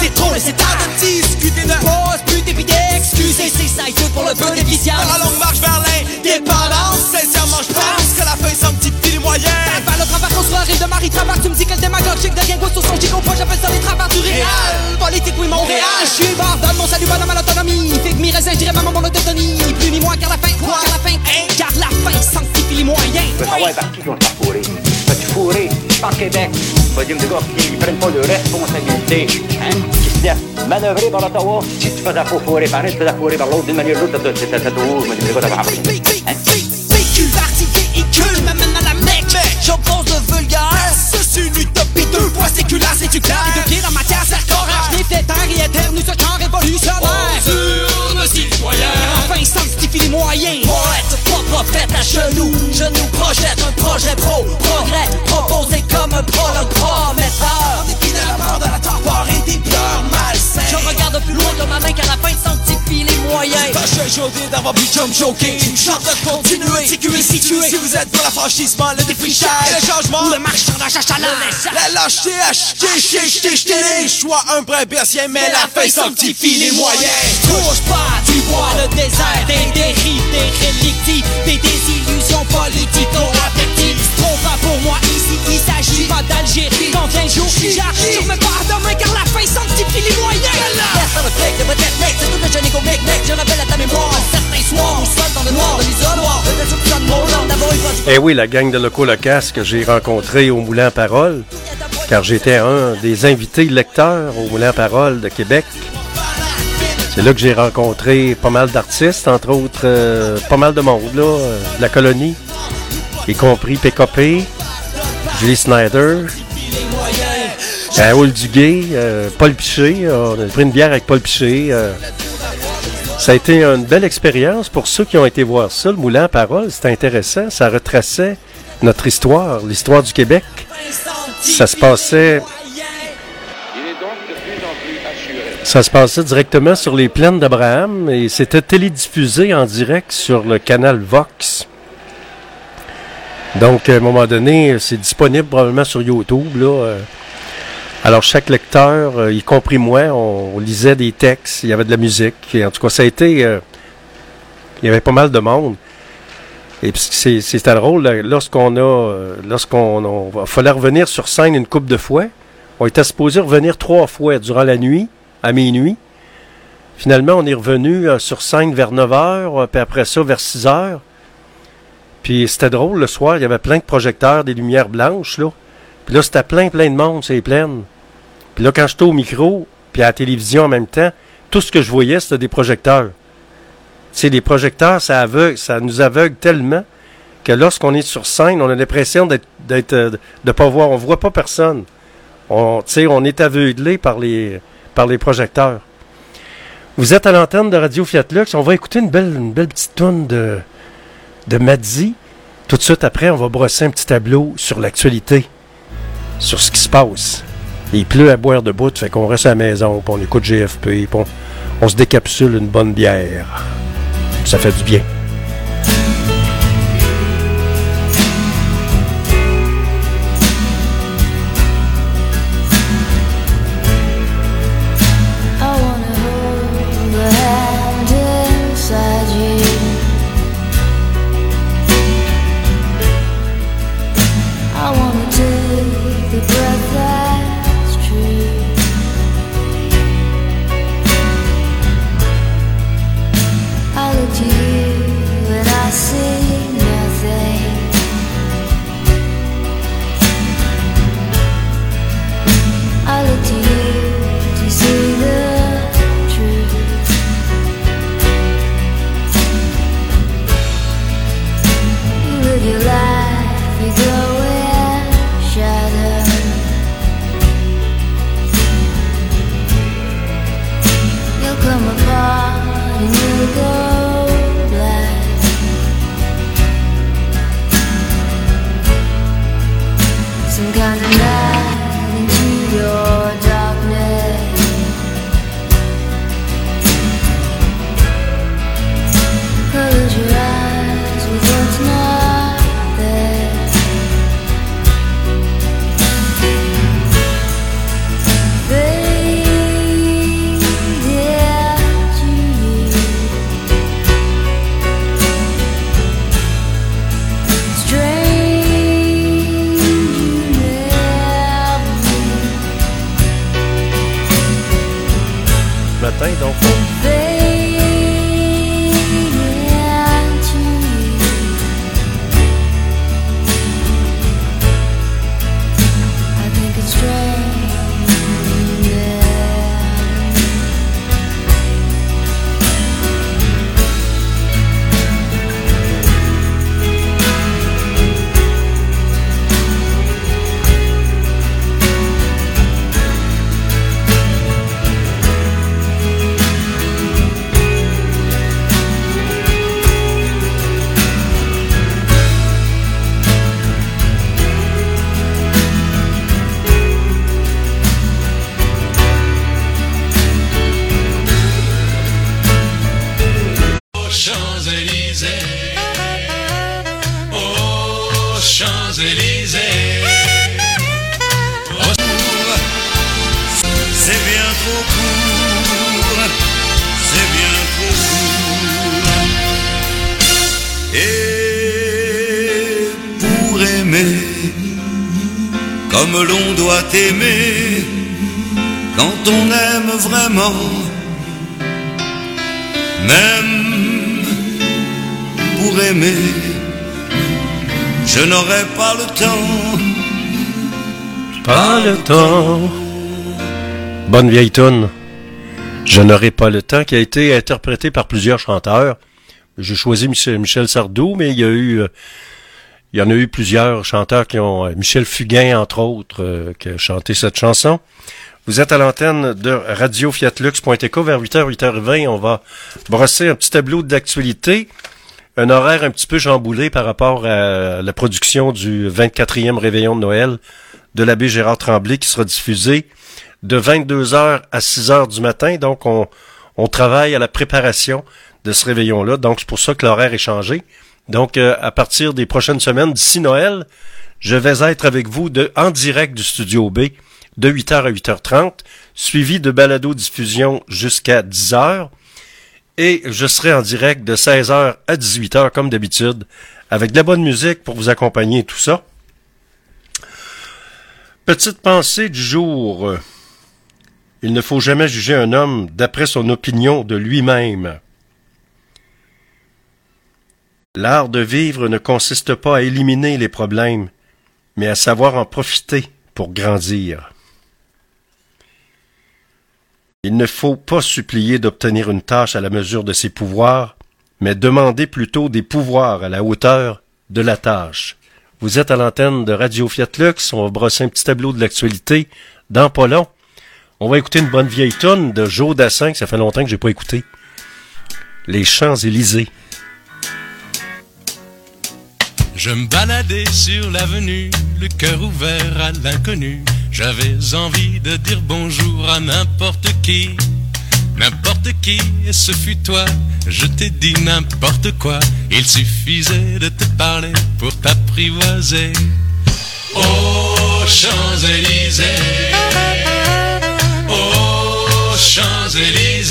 S12: c'est trop, laissez tard de discuter de pause, plus pis d'excuses. Et c'est ça, il faut pour le peu d'efficience. Dans la longue marche vers l'indépendance, sincèrement, je pense que la fin sanctifie les moyens. T'as pas le travers qu'on se arrive de Marie Travers, tu me dis qu'elle démagogique de rien goût sur son gigot, moi j'appelle ça les travers du réel. Politique, oui, Montréal, je suis bord, donne mon salut, bonhomme à l'autonomie. Fait que mi raisin, je dirais maman mon autonomie. Ni plus ni moins, car la fin, car la fin sanctifie les moyens.
S11: Le travail partout qui ont pas fourré. Vas-tu fourrer? En Québec, pas dire de gars qui prennent pas de responsabilité, hein? Qui se laissent manœuvrer par l'Ottawa. Si tu fais la fourrer par un, tu fais la fourrer par l'autre, d'une manière ou l'autre, t'as toujours, je me dis, de gars, t'as pas appris.
S12: Véhicule, parti, véhicule, m'amène à la Mecque. J'oppose le vulgaire. C'est une utopie, 2 fois séculaire, c'est du clair. Et de pied dans ma terre, c'est corps. Je n'ai fait terre et éternue, ce camp révolutionnaire. Sur le citoyen. Enfin, sanctifie les moyens. Poète, pas prophète à genoux. Je nous projette un projet progrès, proposé comme un prologue prometteur. En dépit de la mort, de la torpeur et des pleurs malsains. Je regarde plus loin de ma main, car la fin sanctifie les moyens. Tâche aujourd'hui d'avoir vu Jump choqué. Une chance de continuer, sécurité située. Si vous êtes pour l'affranchissement, le défrichage, le changement, le marchandage achalant, la lâcheté, jeter les choix, un brin bercien, mais la fin sanctifie les moyens. Touche pas du bois, le désert, des dérives, des relictis, des désillusions politico-affectives. Trop pas pour moi ici, il s'agit pas d'Algérie. Quand vient le jour, j'arrive, je me pars demain, car la fin sanctifie les moyens. Laisse le fake, le peut-être mec, c'est tout le jeune égo mec, je rappelle à ta mémoire, un certain soir, où seul dans le noir de l'isoloir, le bel soupçon de mon nom, d'abord il va.
S1: Eh oui, la gang de Loco Locas que j'ai rencontré au Moulin à Parole, car j'étais un des invités lecteurs au Moulin à Parole de Québec. C'est là que j'ai rencontré pas mal d'artistes, entre autres pas mal de monde, là, de la colonie, y compris PKP, Julie Snyder, Raoul Duguay, Paul Piché. On a pris une bière avec Paul Piché. Ça a été une belle expérience pour ceux qui ont été voir ça. Le Moulin à Parole, c'était intéressant. Ça retraçait notre histoire, l'histoire du Québec. Ça se passait directement sur les plaines d'Abraham et c'était télédiffusé en direct sur le canal Vox. Donc, à un moment donné, c'est disponible probablement sur YouTube, là. Alors, chaque lecteur, y compris moi, on lisait des textes, il y avait de la musique. Et en tout cas, ça a été... il y avait pas mal de monde. Et puis, c'était drôle, fallait revenir sur scène une couple de fois. On était supposé revenir 3 fois durant la nuit, à minuit. Finalement, on est revenu sur scène vers 9h, puis après ça, vers 6h. Puis c'était drôle, le soir, il y avait plein de projecteurs, des lumières blanches, là. Puis là, c'était plein de monde, c'est plein. Puis là, quand j'étais au micro, puis à la télévision en même temps, tout ce que je voyais, c'était des projecteurs. Tu sais, les projecteurs, ça nous aveugle tellement que lorsqu'on est sur scène, on a l'impression de pas voir, on voit pas personne. On est aveuglé par les projecteurs. Vous êtes à l'antenne de Radio Fiat Lux. On va écouter une belle petite toune de Madzi. Tout de suite après, on va brosser un petit tableau sur l'actualité, sur ce qui se passe. Il pleut à boire debout, fait qu'on reste à la maison, puis on écoute GFP, puis on se décapsule une bonne bière. Ça fait du bien.
S2: comme l'on doit aimer quand on aime vraiment. Même pour aimer, je n'aurai pas le temps.
S1: Pas le temps. Bonne vieille toune. Je n'aurai pas le temps, qui a été interprétée par plusieurs chanteurs. J'ai choisi Michel Sardou, mais il y en a eu plusieurs chanteurs qui ont... Michel Fugain, entre autres, qui a chanté cette chanson. Vous êtes à l'antenne de Radio-Fiat-Lux.eco vers 8h, 8h20. On va brosser un petit tableau d'actualité. Un horaire un petit peu chamboulé par rapport à la production du 24e réveillon de Noël de l'abbé Gérard Tremblay qui sera diffusé de 22h à 6h du matin. Donc, on travaille à la préparation de ce réveillon-là. Donc, c'est pour ça que l'horaire est changé. Donc, à partir des prochaines semaines, d'ici Noël, je vais être avec vous en direct du Studio B de 8h à 8h30, suivi de balado-diffusion jusqu'à 10h. Et je serai en direct de 16h à 18h, comme d'habitude, avec de la bonne musique pour vous accompagner et tout ça. Petite pensée du jour. Il ne faut jamais juger un homme d'après son opinion de lui-même. L'art de vivre ne consiste pas à éliminer les problèmes, mais à savoir en profiter pour grandir. Il ne faut pas supplier d'obtenir une tâche à la mesure de ses pouvoirs, mais demander plutôt des pouvoirs à la hauteur de la tâche. Vous êtes à l'antenne de Radio Fiat Lux, on va brosser un petit tableau de l'actualité dans pas long. On va écouter une bonne vieille toune de Joe Dassin, que ça fait longtemps que j'ai pas écouté. Les Champs-Élysées.
S13: Je me baladais sur l'avenue, le cœur ouvert à l'inconnu. J'avais envie de dire bonjour à n'importe qui, et ce fut toi. Je t'ai dit n'importe quoi, il suffisait de te parler pour t'apprivoiser. Aux Champs-Élysées, aux Champs-Élysées,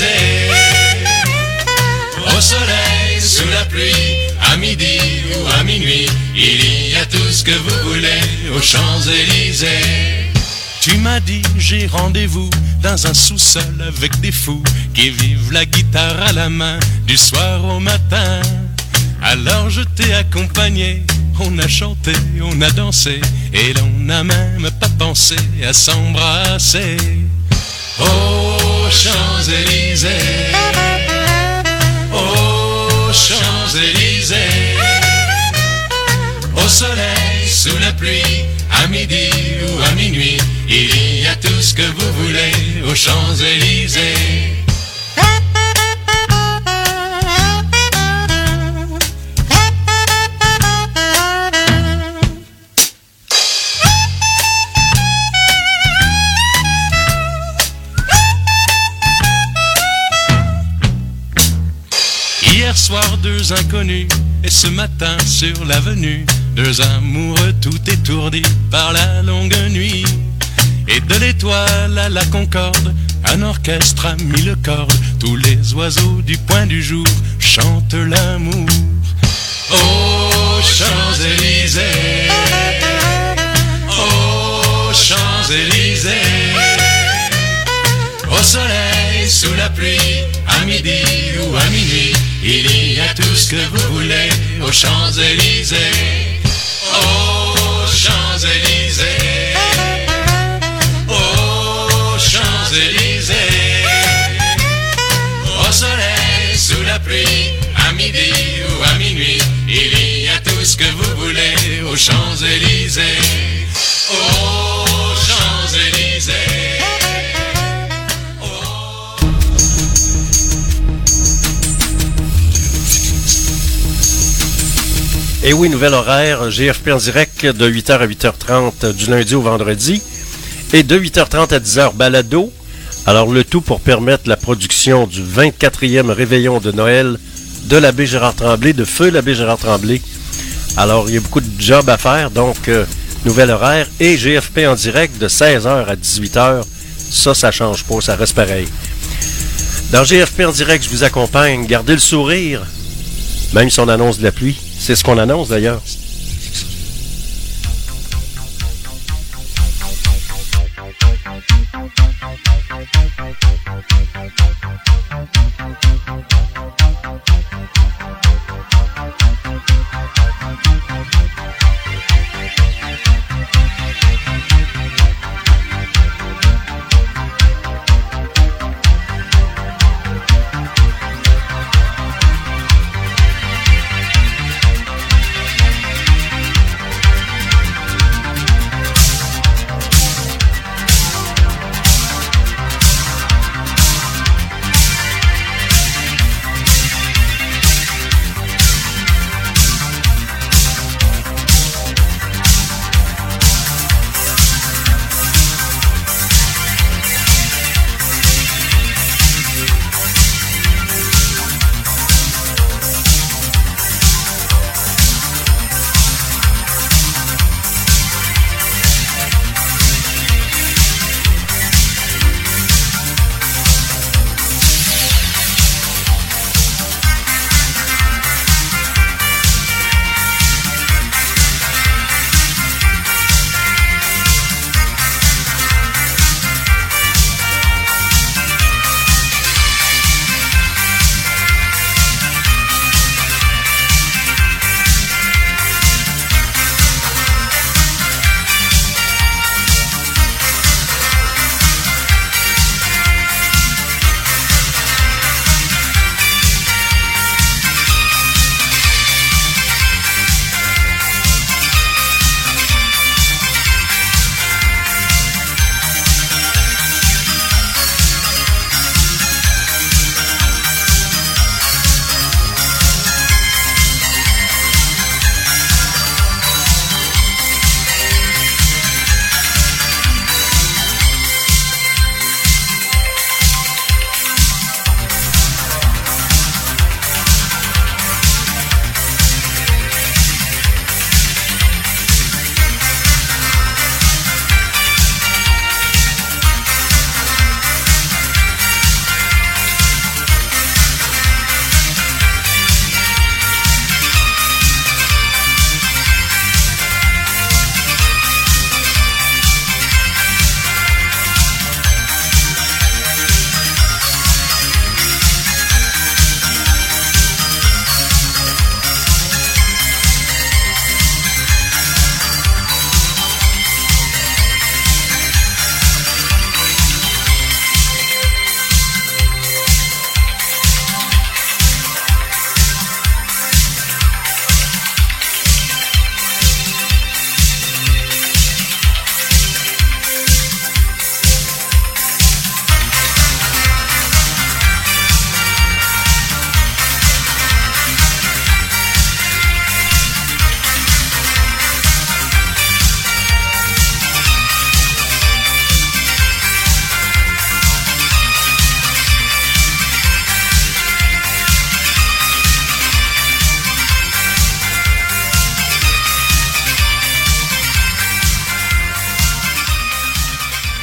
S13: au soleil, sous la pluie, à midi ou à minuit, il y a tout ce que vous voulez aux Champs-Élysées. Tu m'as dit j'ai rendez-vous dans un sous-sol avec des fous qui vivent la guitare à la main du soir au matin. Alors je t'ai accompagné, on a chanté, on a dansé et l'on n'a même pas pensé à s'embrasser. Aux Champs-Élysées, aux Champs-Élysées, au soleil, sous la pluie, à midi ou à minuit, il y a tout ce que vous voulez aux Champs-Élysées. Hier soir, deux inconnus, et ce matin sur l'avenue, deux amoureux tout étourdis par la longue nuit. Et de l'étoile à la Concorde, un orchestre a mis le cordes. Tous les oiseaux du point du jour chantent l'amour. Aux Champs-Élysées, aux Champs-Élysées, au soleil, sous la pluie, à midi ou à minuit, il y a tout ce que vous voulez aux Champs-Élysées. Aux Champs-Élysées, aux Champs-Élysées, au soleil, sous la pluie, à midi ou à minuit, il y a tout ce que vous voulez aux Champs-Élysées. Aux Champs-Élysées.
S1: Et oui, nouvel horaire, GFP en direct de 8h à 8h30 du lundi au vendredi et de 8h30 à 10h balado. Alors le tout pour permettre la production du 24e réveillon de Noël de l'abbé Gérard Tremblay, de feu l'abbé Gérard Tremblay. Alors il y a beaucoup de job à faire, donc nouvel horaire et GFP en direct de 16h à 18h. Ça change pas, ça reste pareil. Dans GFP en direct, je vous accompagne, gardez le sourire, même si on annonce de la pluie. C'est ce qu'on annonce d'ailleurs.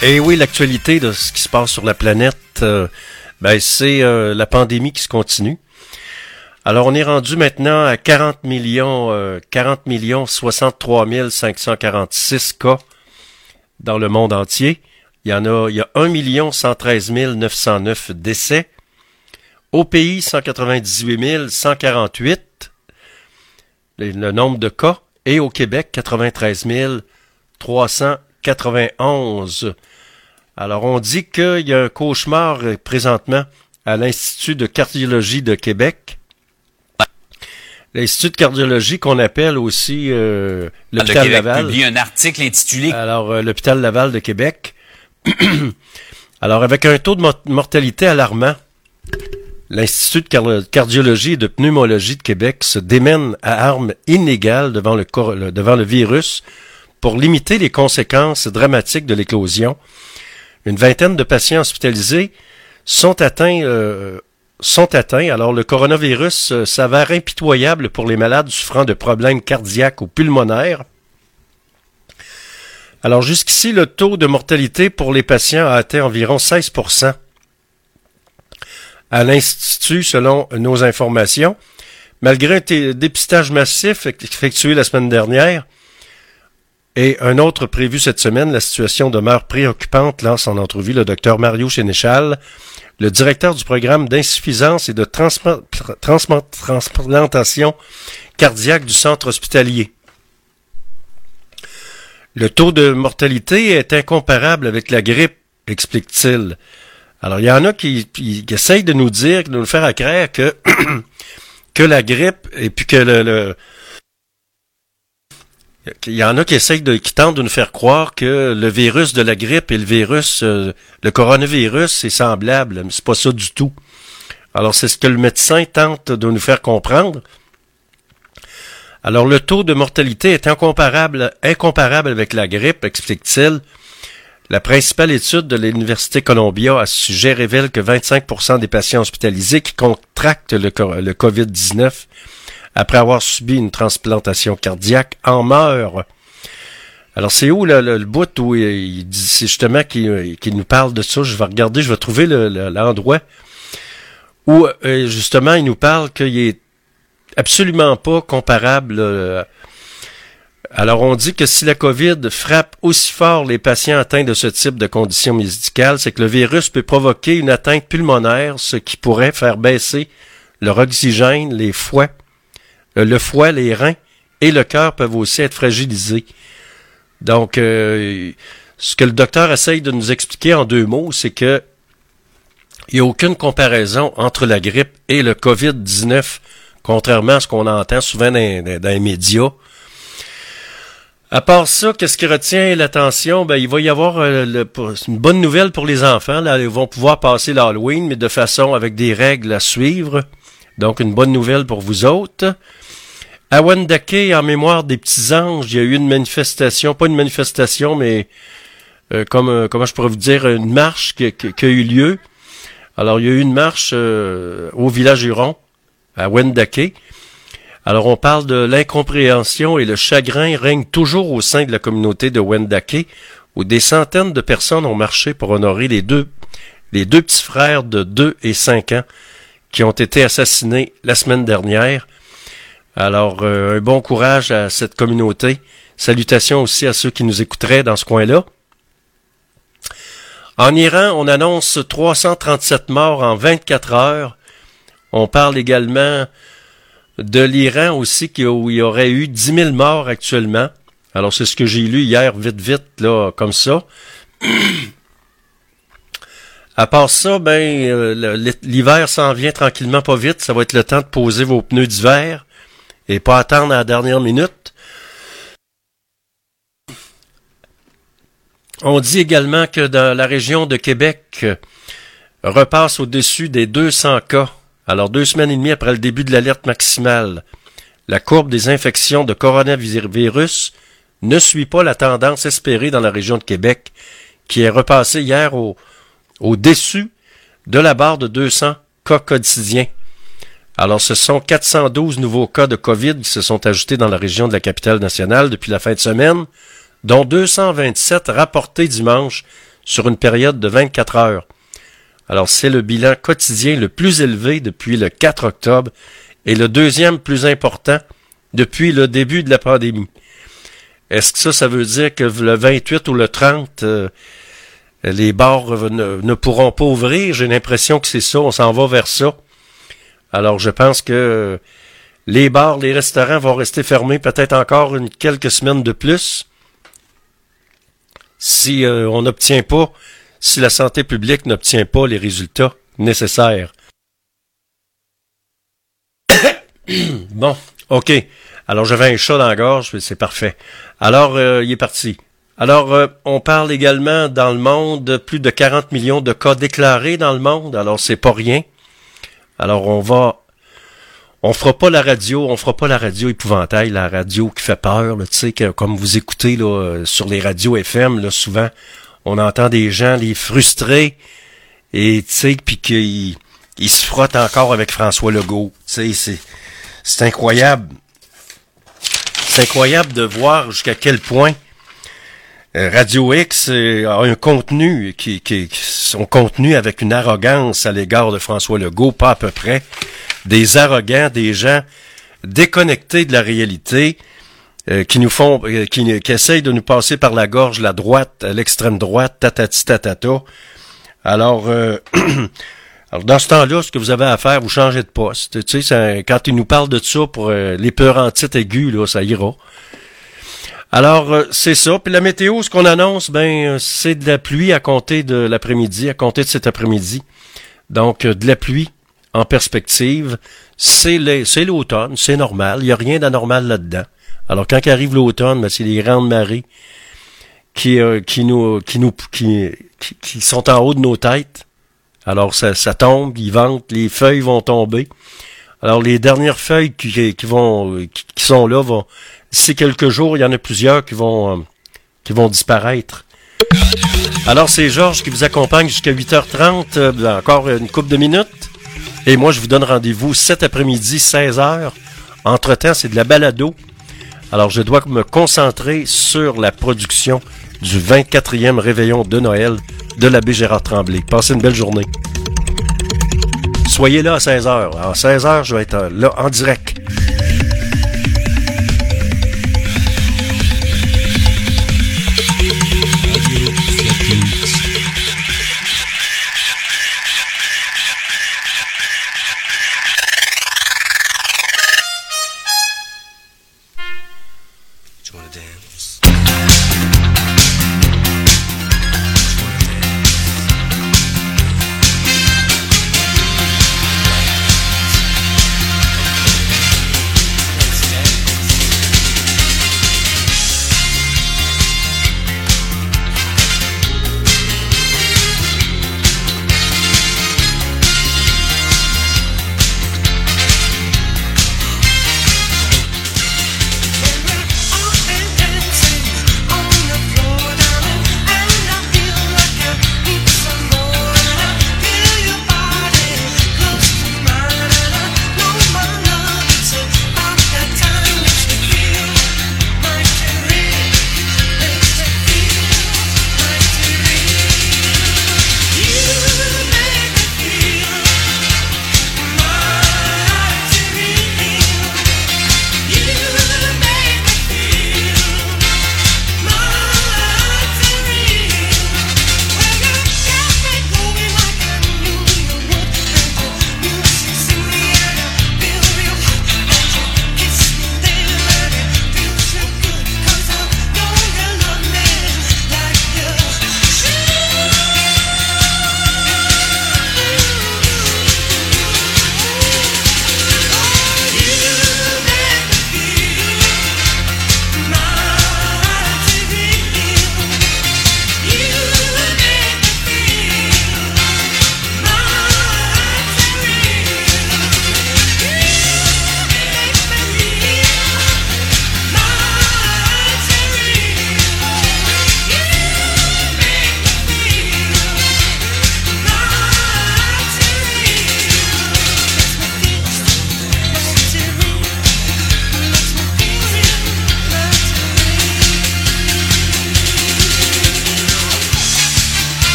S1: Et oui, l'actualité de ce qui se passe sur la planète, c'est la pandémie qui se continue. Alors, on est rendu maintenant à 40 63 546 cas dans le monde entier. Il y a 1 113 909 décès. Au pays, 198 148, le nombre de cas. Et au Québec, 93 391. Alors, on dit qu'il y a un cauchemar présentement à l'Institut de cardiologie de Québec. L'Institut de cardiologie qu'on appelle aussi l'hôpital Laval.
S14: Publie un article intitulé...
S1: Alors, l'hôpital Laval de Québec. Alors, avec un taux de mortalité alarmant, l'Institut de cardiologie et de pneumologie de Québec se démène à armes inégales devant le virus pour limiter les conséquences dramatiques de l'éclosion. Une vingtaine de patients hospitalisés sont atteints. Alors, le coronavirus s'avère impitoyable pour les malades souffrant de problèmes cardiaques ou pulmonaires. Alors, jusqu'ici, le taux de mortalité pour les patients a atteint environ 16% à l'Institut, selon nos informations. Malgré un dépistage massif effectué la semaine dernière et un autre prévu cette semaine, la situation demeure préoccupante, lance en entrevue le docteur Mario Sénéchal, le directeur du programme d'insuffisance et de transplantation cardiaque du centre hospitalier. Le taux de mortalité est incomparable avec la grippe, explique-t-il. Alors, il y en a qui essayent de nous dire, de nous faire croire que que la grippe, et puis que il y en a qui tentent de nous faire croire que le virus de la grippe et le coronavirus, c'est semblable, mais c'est pas ça du tout. Alors, c'est ce que le médecin tente de nous faire comprendre. Alors, le taux de mortalité est incomparable avec la grippe, explique-t-il. La principale étude de l'Université Columbia à ce sujet révèle que 25% des patients hospitalisés qui contractent le COVID-19 après avoir subi une transplantation cardiaque en meurent. Alors, c'est où le bout où il dit, c'est justement qu'il nous parle de ça. Je vais regarder, je vais trouver l'endroit où justement il nous parle qu'il est absolument pas comparable. Alors, on dit que si la COVID frappe aussi fort les patients atteints de ce type de conditions médicales, c'est que le virus peut provoquer une atteinte pulmonaire, ce qui pourrait faire baisser leur oxygène, le foie, les reins et le cœur peuvent aussi être fragilisés. Donc, ce que le docteur essaye de nous expliquer en 2 mots, c'est que il n'y a aucune comparaison entre la grippe et le COVID-19, contrairement à ce qu'on entend souvent dans les médias. À part ça, qu'est-ce qui retient l'attention? Il va y avoir une bonne nouvelle pour les enfants. Là, ils vont pouvoir passer l'Halloween, mais de façon avec des règles à suivre. Donc, une bonne nouvelle pour vous autres. À Wendake, en mémoire des petits anges, il y a eu une manifestation, pas une manifestation, mais comment je pourrais vous dire, une marche qui a eu lieu. Alors, il y a eu une marche au village Huron, à Wendake. Alors, on parle de l'incompréhension et le chagrin règnent toujours au sein de la communauté de Wendake, où des centaines de personnes ont marché pour honorer les deux petits frères de 2 et 5 ans qui ont été assassinés la semaine dernière. Alors, un bon courage à cette communauté. Salutations aussi à ceux qui nous écouteraient dans ce coin-là. En Iran, on annonce 337 morts en 24 heures. On parle également de l'Iran aussi, où il y aurait eu 10 000 morts actuellement. Alors, c'est ce que j'ai lu hier, vite, là, comme ça. À part ça, l'hiver s'en vient tranquillement, pas vite. Ça va être le temps de poser vos pneus d'hiver et pas attendre à la dernière minute. On dit également que dans la région de Québec, repasse au-dessus des 200 cas. Alors, 2 semaines et demie après le début de l'alerte maximale, la courbe des infections de coronavirus ne suit pas la tendance espérée dans la région de Québec, qui est repassée hier au-dessus de la barre de 200 cas quotidiens. Alors, ce sont 412 nouveaux cas de COVID qui se sont ajoutés dans la région de la capitale nationale depuis la fin de semaine, dont 227 rapportés dimanche, sur une période de 24 heures. Alors, c'est le bilan quotidien le plus élevé depuis le 4 octobre et le deuxième plus important depuis le début de la pandémie. Est-ce que ça veut dire que le 28 ou le 30, les bars ne pourront pas ouvrir? J'ai l'impression que c'est ça, on s'en va vers ça. Alors, je pense que les bars, les restaurants vont rester fermés peut-être encore quelques semaines de plus. Si on n'obtient pas, si la santé publique n'obtient pas les résultats nécessaires. Bon, OK. Alors, j'avais un chat dans la gorge, c'est parfait. Alors, il est parti. Alors, on parle également dans le monde de plus de 40 millions de cas déclarés dans le monde. Alors, c'est pas rien. Alors, on fera pas la radio épouvantail, la radio qui fait peur, là, tu sais, comme vous écoutez là, sur les radios FM, là, souvent, on entend des gens les frustrés et tu sais, puis qu'ils se frottent encore avec François Legault. Tu sais, c'est incroyable. C'est incroyable de voir jusqu'à quel point Radio X a un contenu son contenu avec une arrogance à l'égard de François Legault, pas à peu près. Des arrogants, des gens déconnectés de la réalité, qui nous font, qui essayent de nous passer par la gorge la droite, l'extrême droite, tatati tatata. Alors, alors dans ce temps-là, ce que vous avez à faire, vous changez de poste. Tu sais, quand ils nous parlent de ça pour les pleurantites aiguës, là, ça ira. Alors, c'est ça. Puis la météo, ce qu'on annonce, c'est de la pluie à compter de l'après-midi, à compter de cet après-midi. Donc, de la pluie en perspective. C'est l'automne, c'est normal. Il n'y a rien d'anormal là-dedans. Alors, quand arrive l'automne, c'est les grandes marées qui sont en haut de nos têtes. Alors, ça tombe, ils ventent, les feuilles vont tomber. Alors, les dernières feuilles qui sont là d'ici quelques jours, il y en a plusieurs qui vont disparaître. Alors, c'est Georges qui vous accompagne jusqu'à 8h30, encore une couple de minutes. Et moi, je vous donne rendez-vous cet après-midi, 16h. Entre-temps, c'est de la balado. Alors, je dois me concentrer sur la production du 24e réveillon de Noël de l'abbé Gérard Tremblay. Passez une belle journée. Soyez là à 16h. À 16h, je vais être là en direct.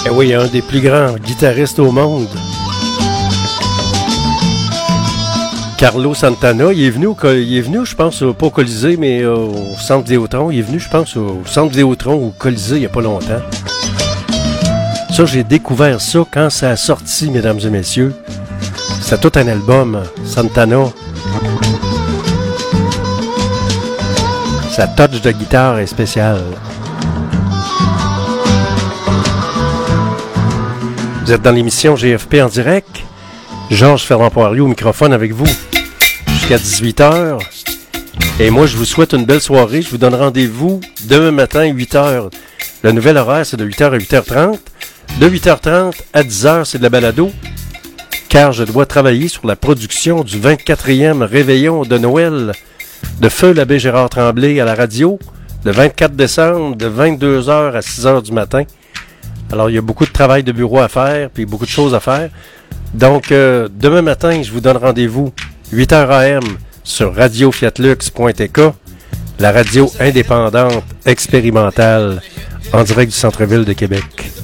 S1: Eh oui, un des plus grands guitaristes au monde. Carlos Santana, il est venu, je pense, pas au Colisée, mais au Centre Vidéotron. Il est venu, je pense, au Centre Vidéotron, au Colisée, il n'y a pas longtemps. Ça, j'ai découvert ça quand ça a sorti, mesdames et messieurs. C'est tout un album, Santana. Sa touch de guitare est spéciale. Vous êtes dans l'émission GFP en direct. Georges Ferland-Poirier au microphone avec vous jusqu'à 18h. Et moi, je vous souhaite une belle soirée. Je vous donne rendez-vous demain matin, 8h. Le nouvel horaire, c'est de 8h à 8h30. De 8h30 à 10h, c'est de la balado. Car je dois travailler sur la production du 24e réveillon de Noël de Feu l'abbé Gérard Tremblay à la radio, le 24 décembre, de 22h à 6h du matin. Alors, il y a beaucoup de travail de bureau à faire, puis beaucoup de choses à faire. Donc, demain matin, je vous donne rendez-vous 8h AM sur radiofiatlux.tk, la radio indépendante expérimentale en direct du centre-ville de Québec.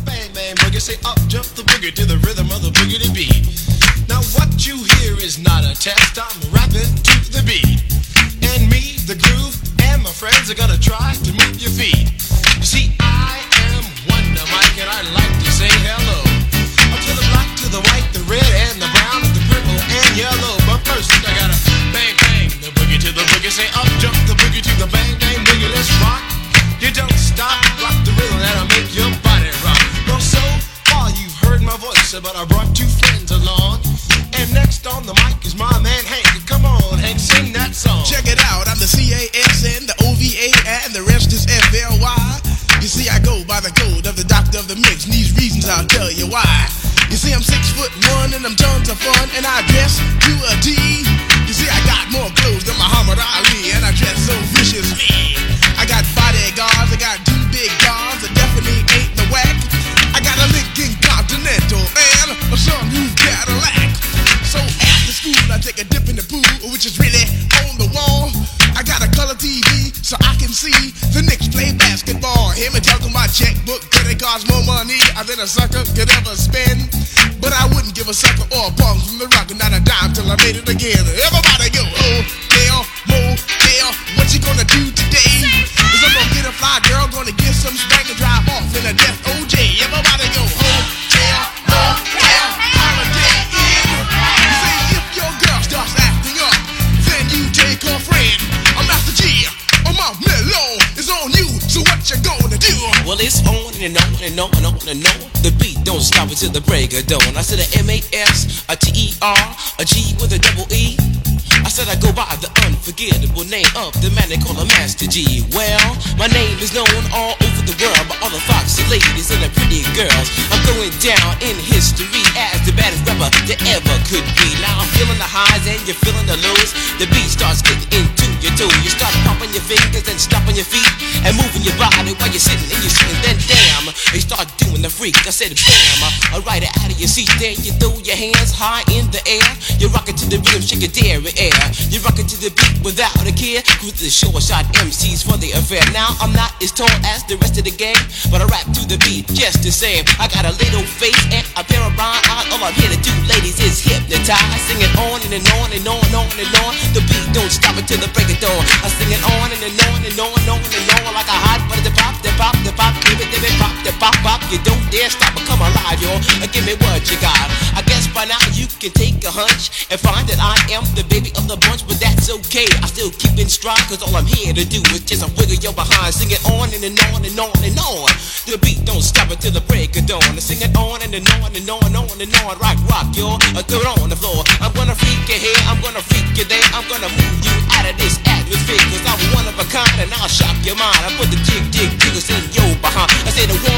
S14: Now what you hear is not a test, I'm rapping to the beat. And me, the groove, and my friends are gonna try to move your feet. You see, I am Wonder Mike, and I like to say hello. Up to the black, to the white, the red, and the brown, the purple, and yellow. But first, I gotta bang, bang, the boogie to the boogie. Say up, jump the boogie to the bang, bang, boogie, let's rock. You don't stop, rock the rhythm that'll make your body rock. Well, so far you've heard my voice, but I brought two friends along. And next on the mic is my man Hank. Come on, Hank, sing that song.
S15: Check it out, I'm the CASN, the OVA, and the rest is FLY. You see, I go by the code of the doctor of the mix, and these reasons I'll tell you why. You see, I'm 6'1" and I'm tons of fun, and I dress to a T. You see, I got more clothes than Muhammad Ali, and I dress so viciously. I got bodyguards, I got two big guns, that definitely ain't the whack. I got a Lincoln Continental and a some new Cadillac. So after school, I take a dip in the pool, which is really on the wall. I got a color TV so I can see the Knicks play basketball. Hear me talking about checkbook, credit cards, more money than a sucker could ever spend. But I wouldn't give a sucker or a bum from the rock, not a dime till I made it again. Everybody go, hotel, motel, what you gonna do today? Is I'm gonna get a fly girl, gonna get some spank and drive off in a death OJ. Everybody go, hotel, motel, holiday inn. You say if your girl starts acting up, then you take her friend. I'm Master G, my mellow is on you, so what you gonna do?
S16: Well, it's on and on and on and on and on. The beat don't stop until the break of dawn. I said a M-A-S, a T-E-R, a G with a double E. I said I go by the unforgettable name of the man they call a Master G. Well, my name is known all over the world by all the foxy ladies and the pretty girls. I'm going down in history as the baddest rapper that ever could be. Now I'm feeling the highs and you're feeling the lows. The beat starts getting into your toe. You start popping your fingers and stomping your feet and moving your body while you're sitting and you're sitting. Then damn, you start doing the freak. I said bam, right out of your seat. Then you throw your hands high in the air. You rock it to the rhythm, shake your dairy air. You rock it to the beat without a care. Cruise the short shot MCs for the affair. Now I'm not as tall as the rest of the gang, but I rap to the beat just the same. I got a little face and a pair of rhyme eyes. All I'm here to do, ladies, is hypnotize. Sing it on and on and on and on and on. The beat don't stop until the break of dawn. I sing it on and on and on and on and on like a hot butter. The pop, the pop, the pop, give it, pop, the pop, pop. You don't dare stop or come alive, yo. Give me what you got. I guess by now you can take a hunch and find that I am the baby of the bunch, but that's okay. I still keep in stride, cause all I'm here to do is just wiggle your behind. Sing it on and on and on and on. The beat don't stop until the break of dawn. I sing it on and on and on and on and on. Rock, yo, throw it on the floor. I'm gonna freak you here, I'm gonna freak you there. I'm gonna move you out of this atmosphere, cause I'm one of a kind and I'll shock your mind. I put the jiggles in your behind. I say the 1,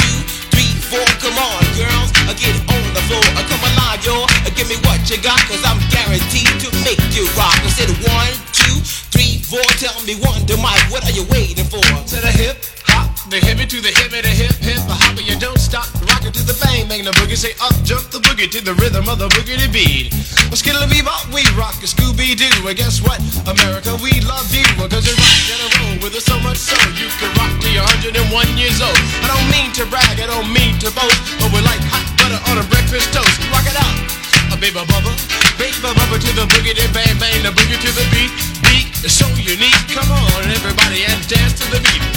S16: 2, 3, 4, come on, girls, get it on the floor. Come alive, yo, give me what you got, cause I'm guaranteed to make you rock. I said 1, 2, 3, 4, tell me Wonder Mike, what are you waiting for?
S14: To the hip hop, the hippie to the hippie, the hip hip, the hopper, you don't stop, rock it to the bang bang, the boogie, say up jump the boogie to the rhythm of the boogie beat. Well, skittle bebop, we rock a Scooby Doo, and guess what? America, we love you, cause you rock and roll with us so much so you can rock till you're 101 years old. I don't mean to brag, I don't mean to to boast, but we're like hot butter on a breakfast toast. Rock it out, baby bubba to the boogie, then bang bang, the boogie to the beat. Beat is so unique. Come on, everybody, and dance to the beat.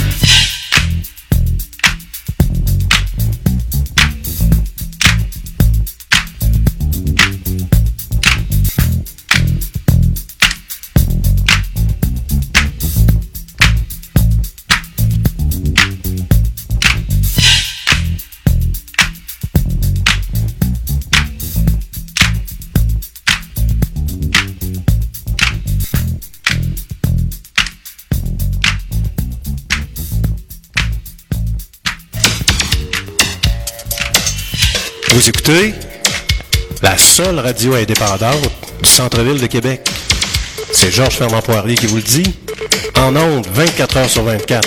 S1: Vous écoutez la seule radio indépendante du centre-ville de Québec. C'est Georges Fernand Poirier qui vous le dit. En ondes, 24 heures sur 24.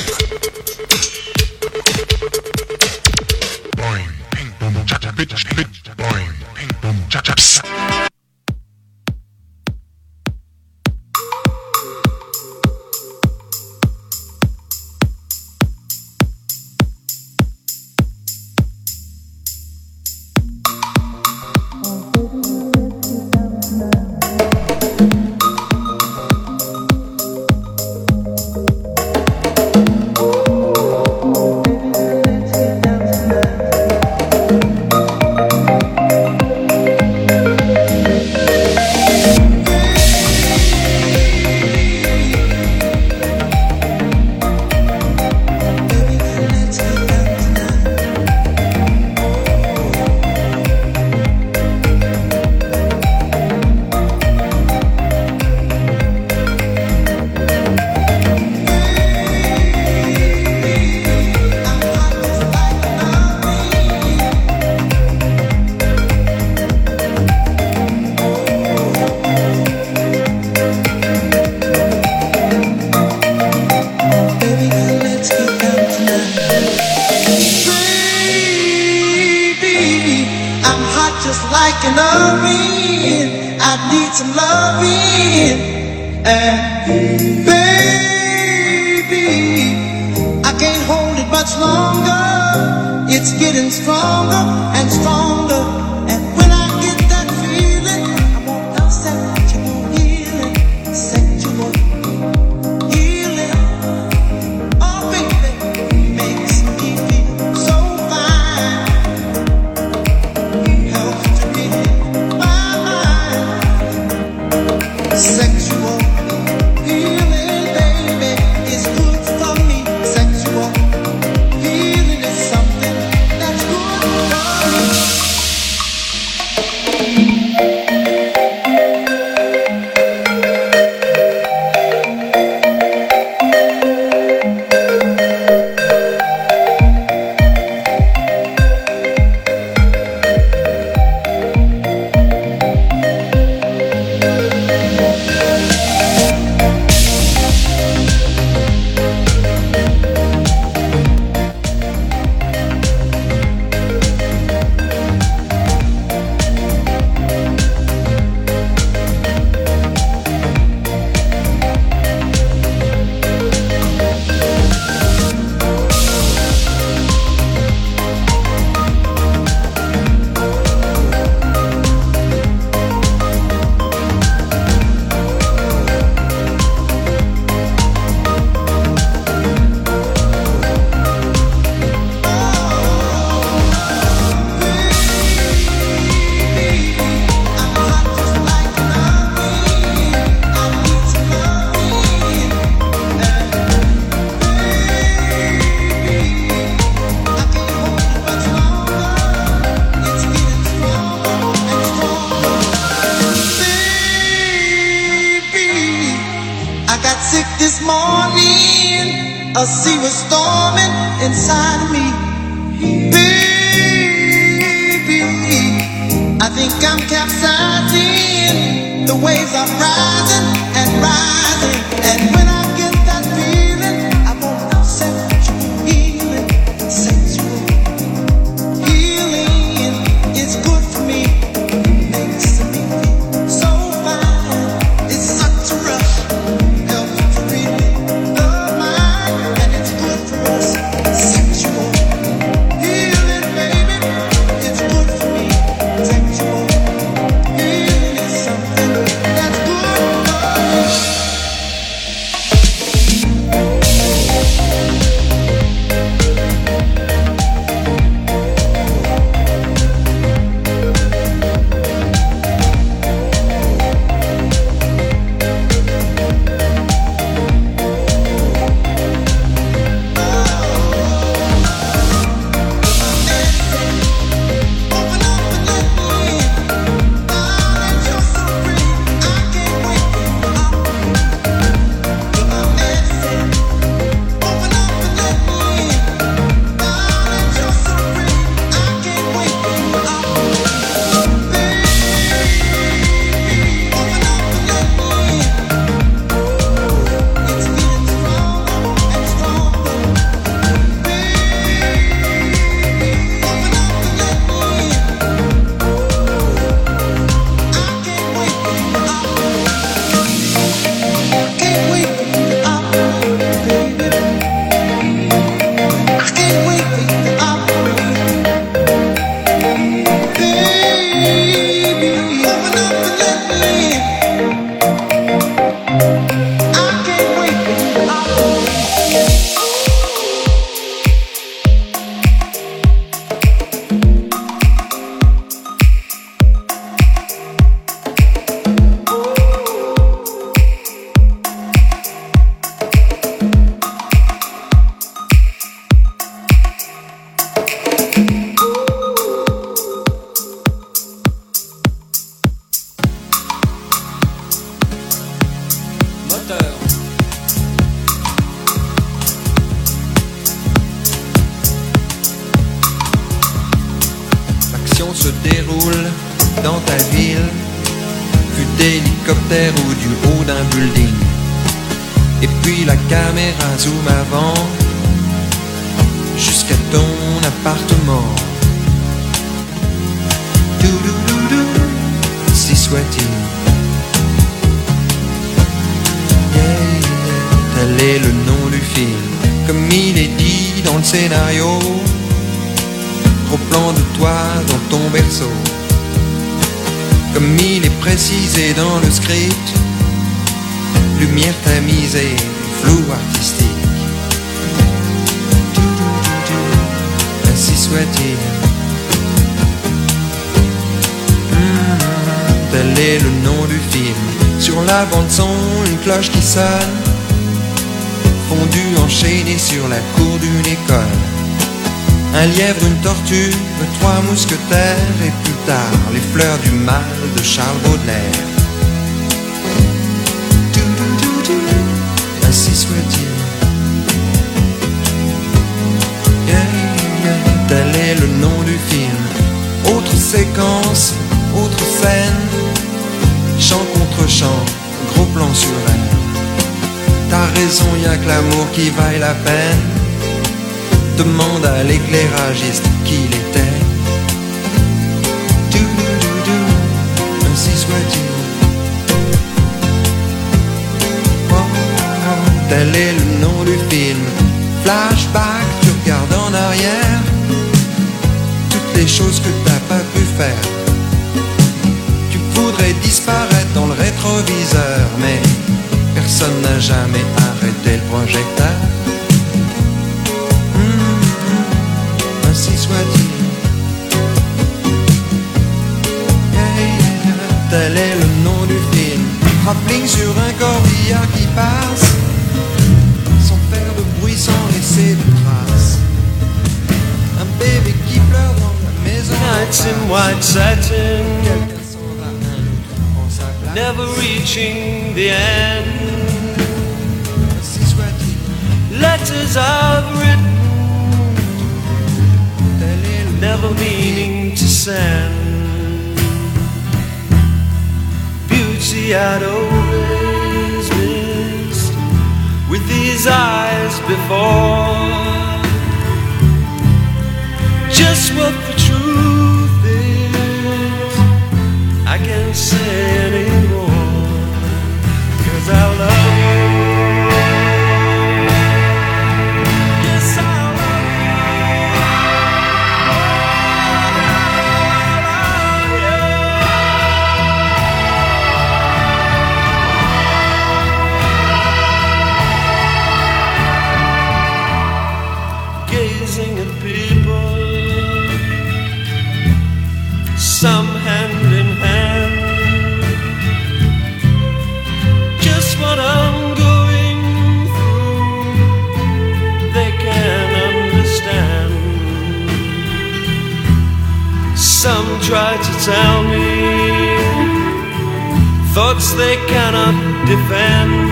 S17: Baby l'action se déroule dans ta ville, fut d'hélicoptère ou du haut d'un building. Et puis la caméra zoom avant jusqu'à ton appartement. Doudoudou, si soit-il. Tel est le nom du film, comme il est dit dans le scénario. Gros plan de toi dans ton berceau, comme il est précisé dans le script. Lumière tamisée, flou artistique. Ainsi soit-il. Tel est le nom du film. Sur la bande son, une cloche qui sonne, fondue enchaînée sur la cour d'une école. Un lièvre, une tortue, trois mousquetaires, et plus tard les fleurs du mal de Charles Baudelaire. Ainsi soit-il. Tel est le nom du film. Autre séquence, autre scène, chant contre chant, gros plan sur elle. T'as raison, y'a que l'amour qui vaille la peine. Demande à l'éclairagiste qui il était. Ainsi soit-il. Tel est le nom du film. Flashback, tu regardes en arrière toutes les choses que t'as pas pu faire. Tu voudrais disparaître dans le rétroviseur, mais personne n'a jamais arrêté le projecteur. Ainsi soit-il. Tel est le nom du film. Rappling sur un corbillard qui passe, sans faire de bruit, sans laisser de traces. Un bébé qui pleure dans la maison.
S3: Nights in white satin, never reaching the end. Letters I've written, never meaning to send. Beauty I'd always missed with these eyes before. Just what the truth is, I can't say anymore, 'cause I love you. Some hand in hand, just what I'm going through, they can understand. Some try to tell me thoughts they cannot defend.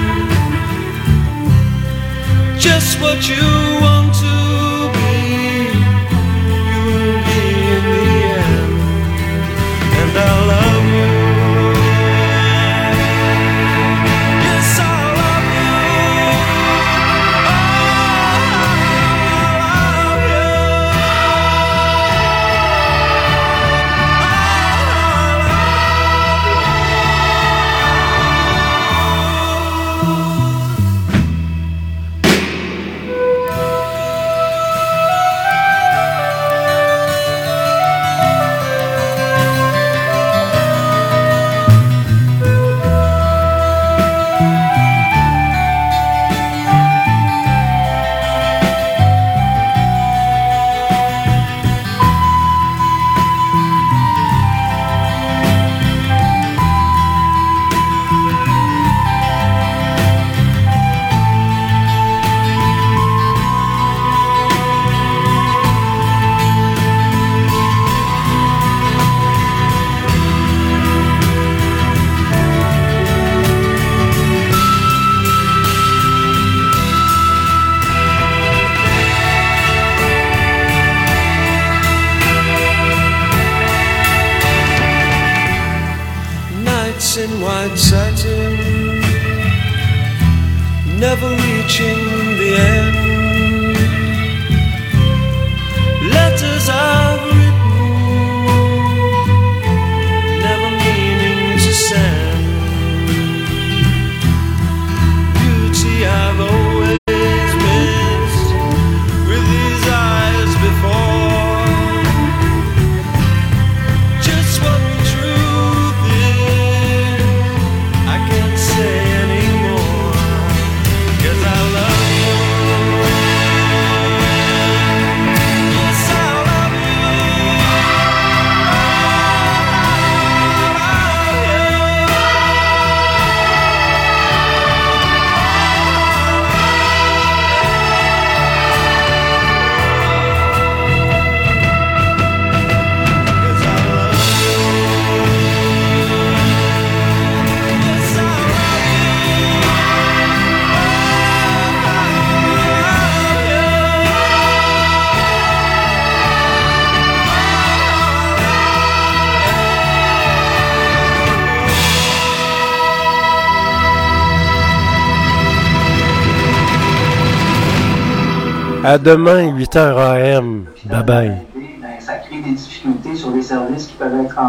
S3: Just what you want to be, you will be in the end. And I love you. Yes, I love you. never reaching the end. Letters I've written, never meaning to send. Beauty I've always missed with these eyes before. Just what the truth is, I can't say anymore, 'cause I love you. Yes, I love you.
S1: À demain, 8h AM. Bye bye.
S18: Ça crée des difficultés sur des services qui peuvent être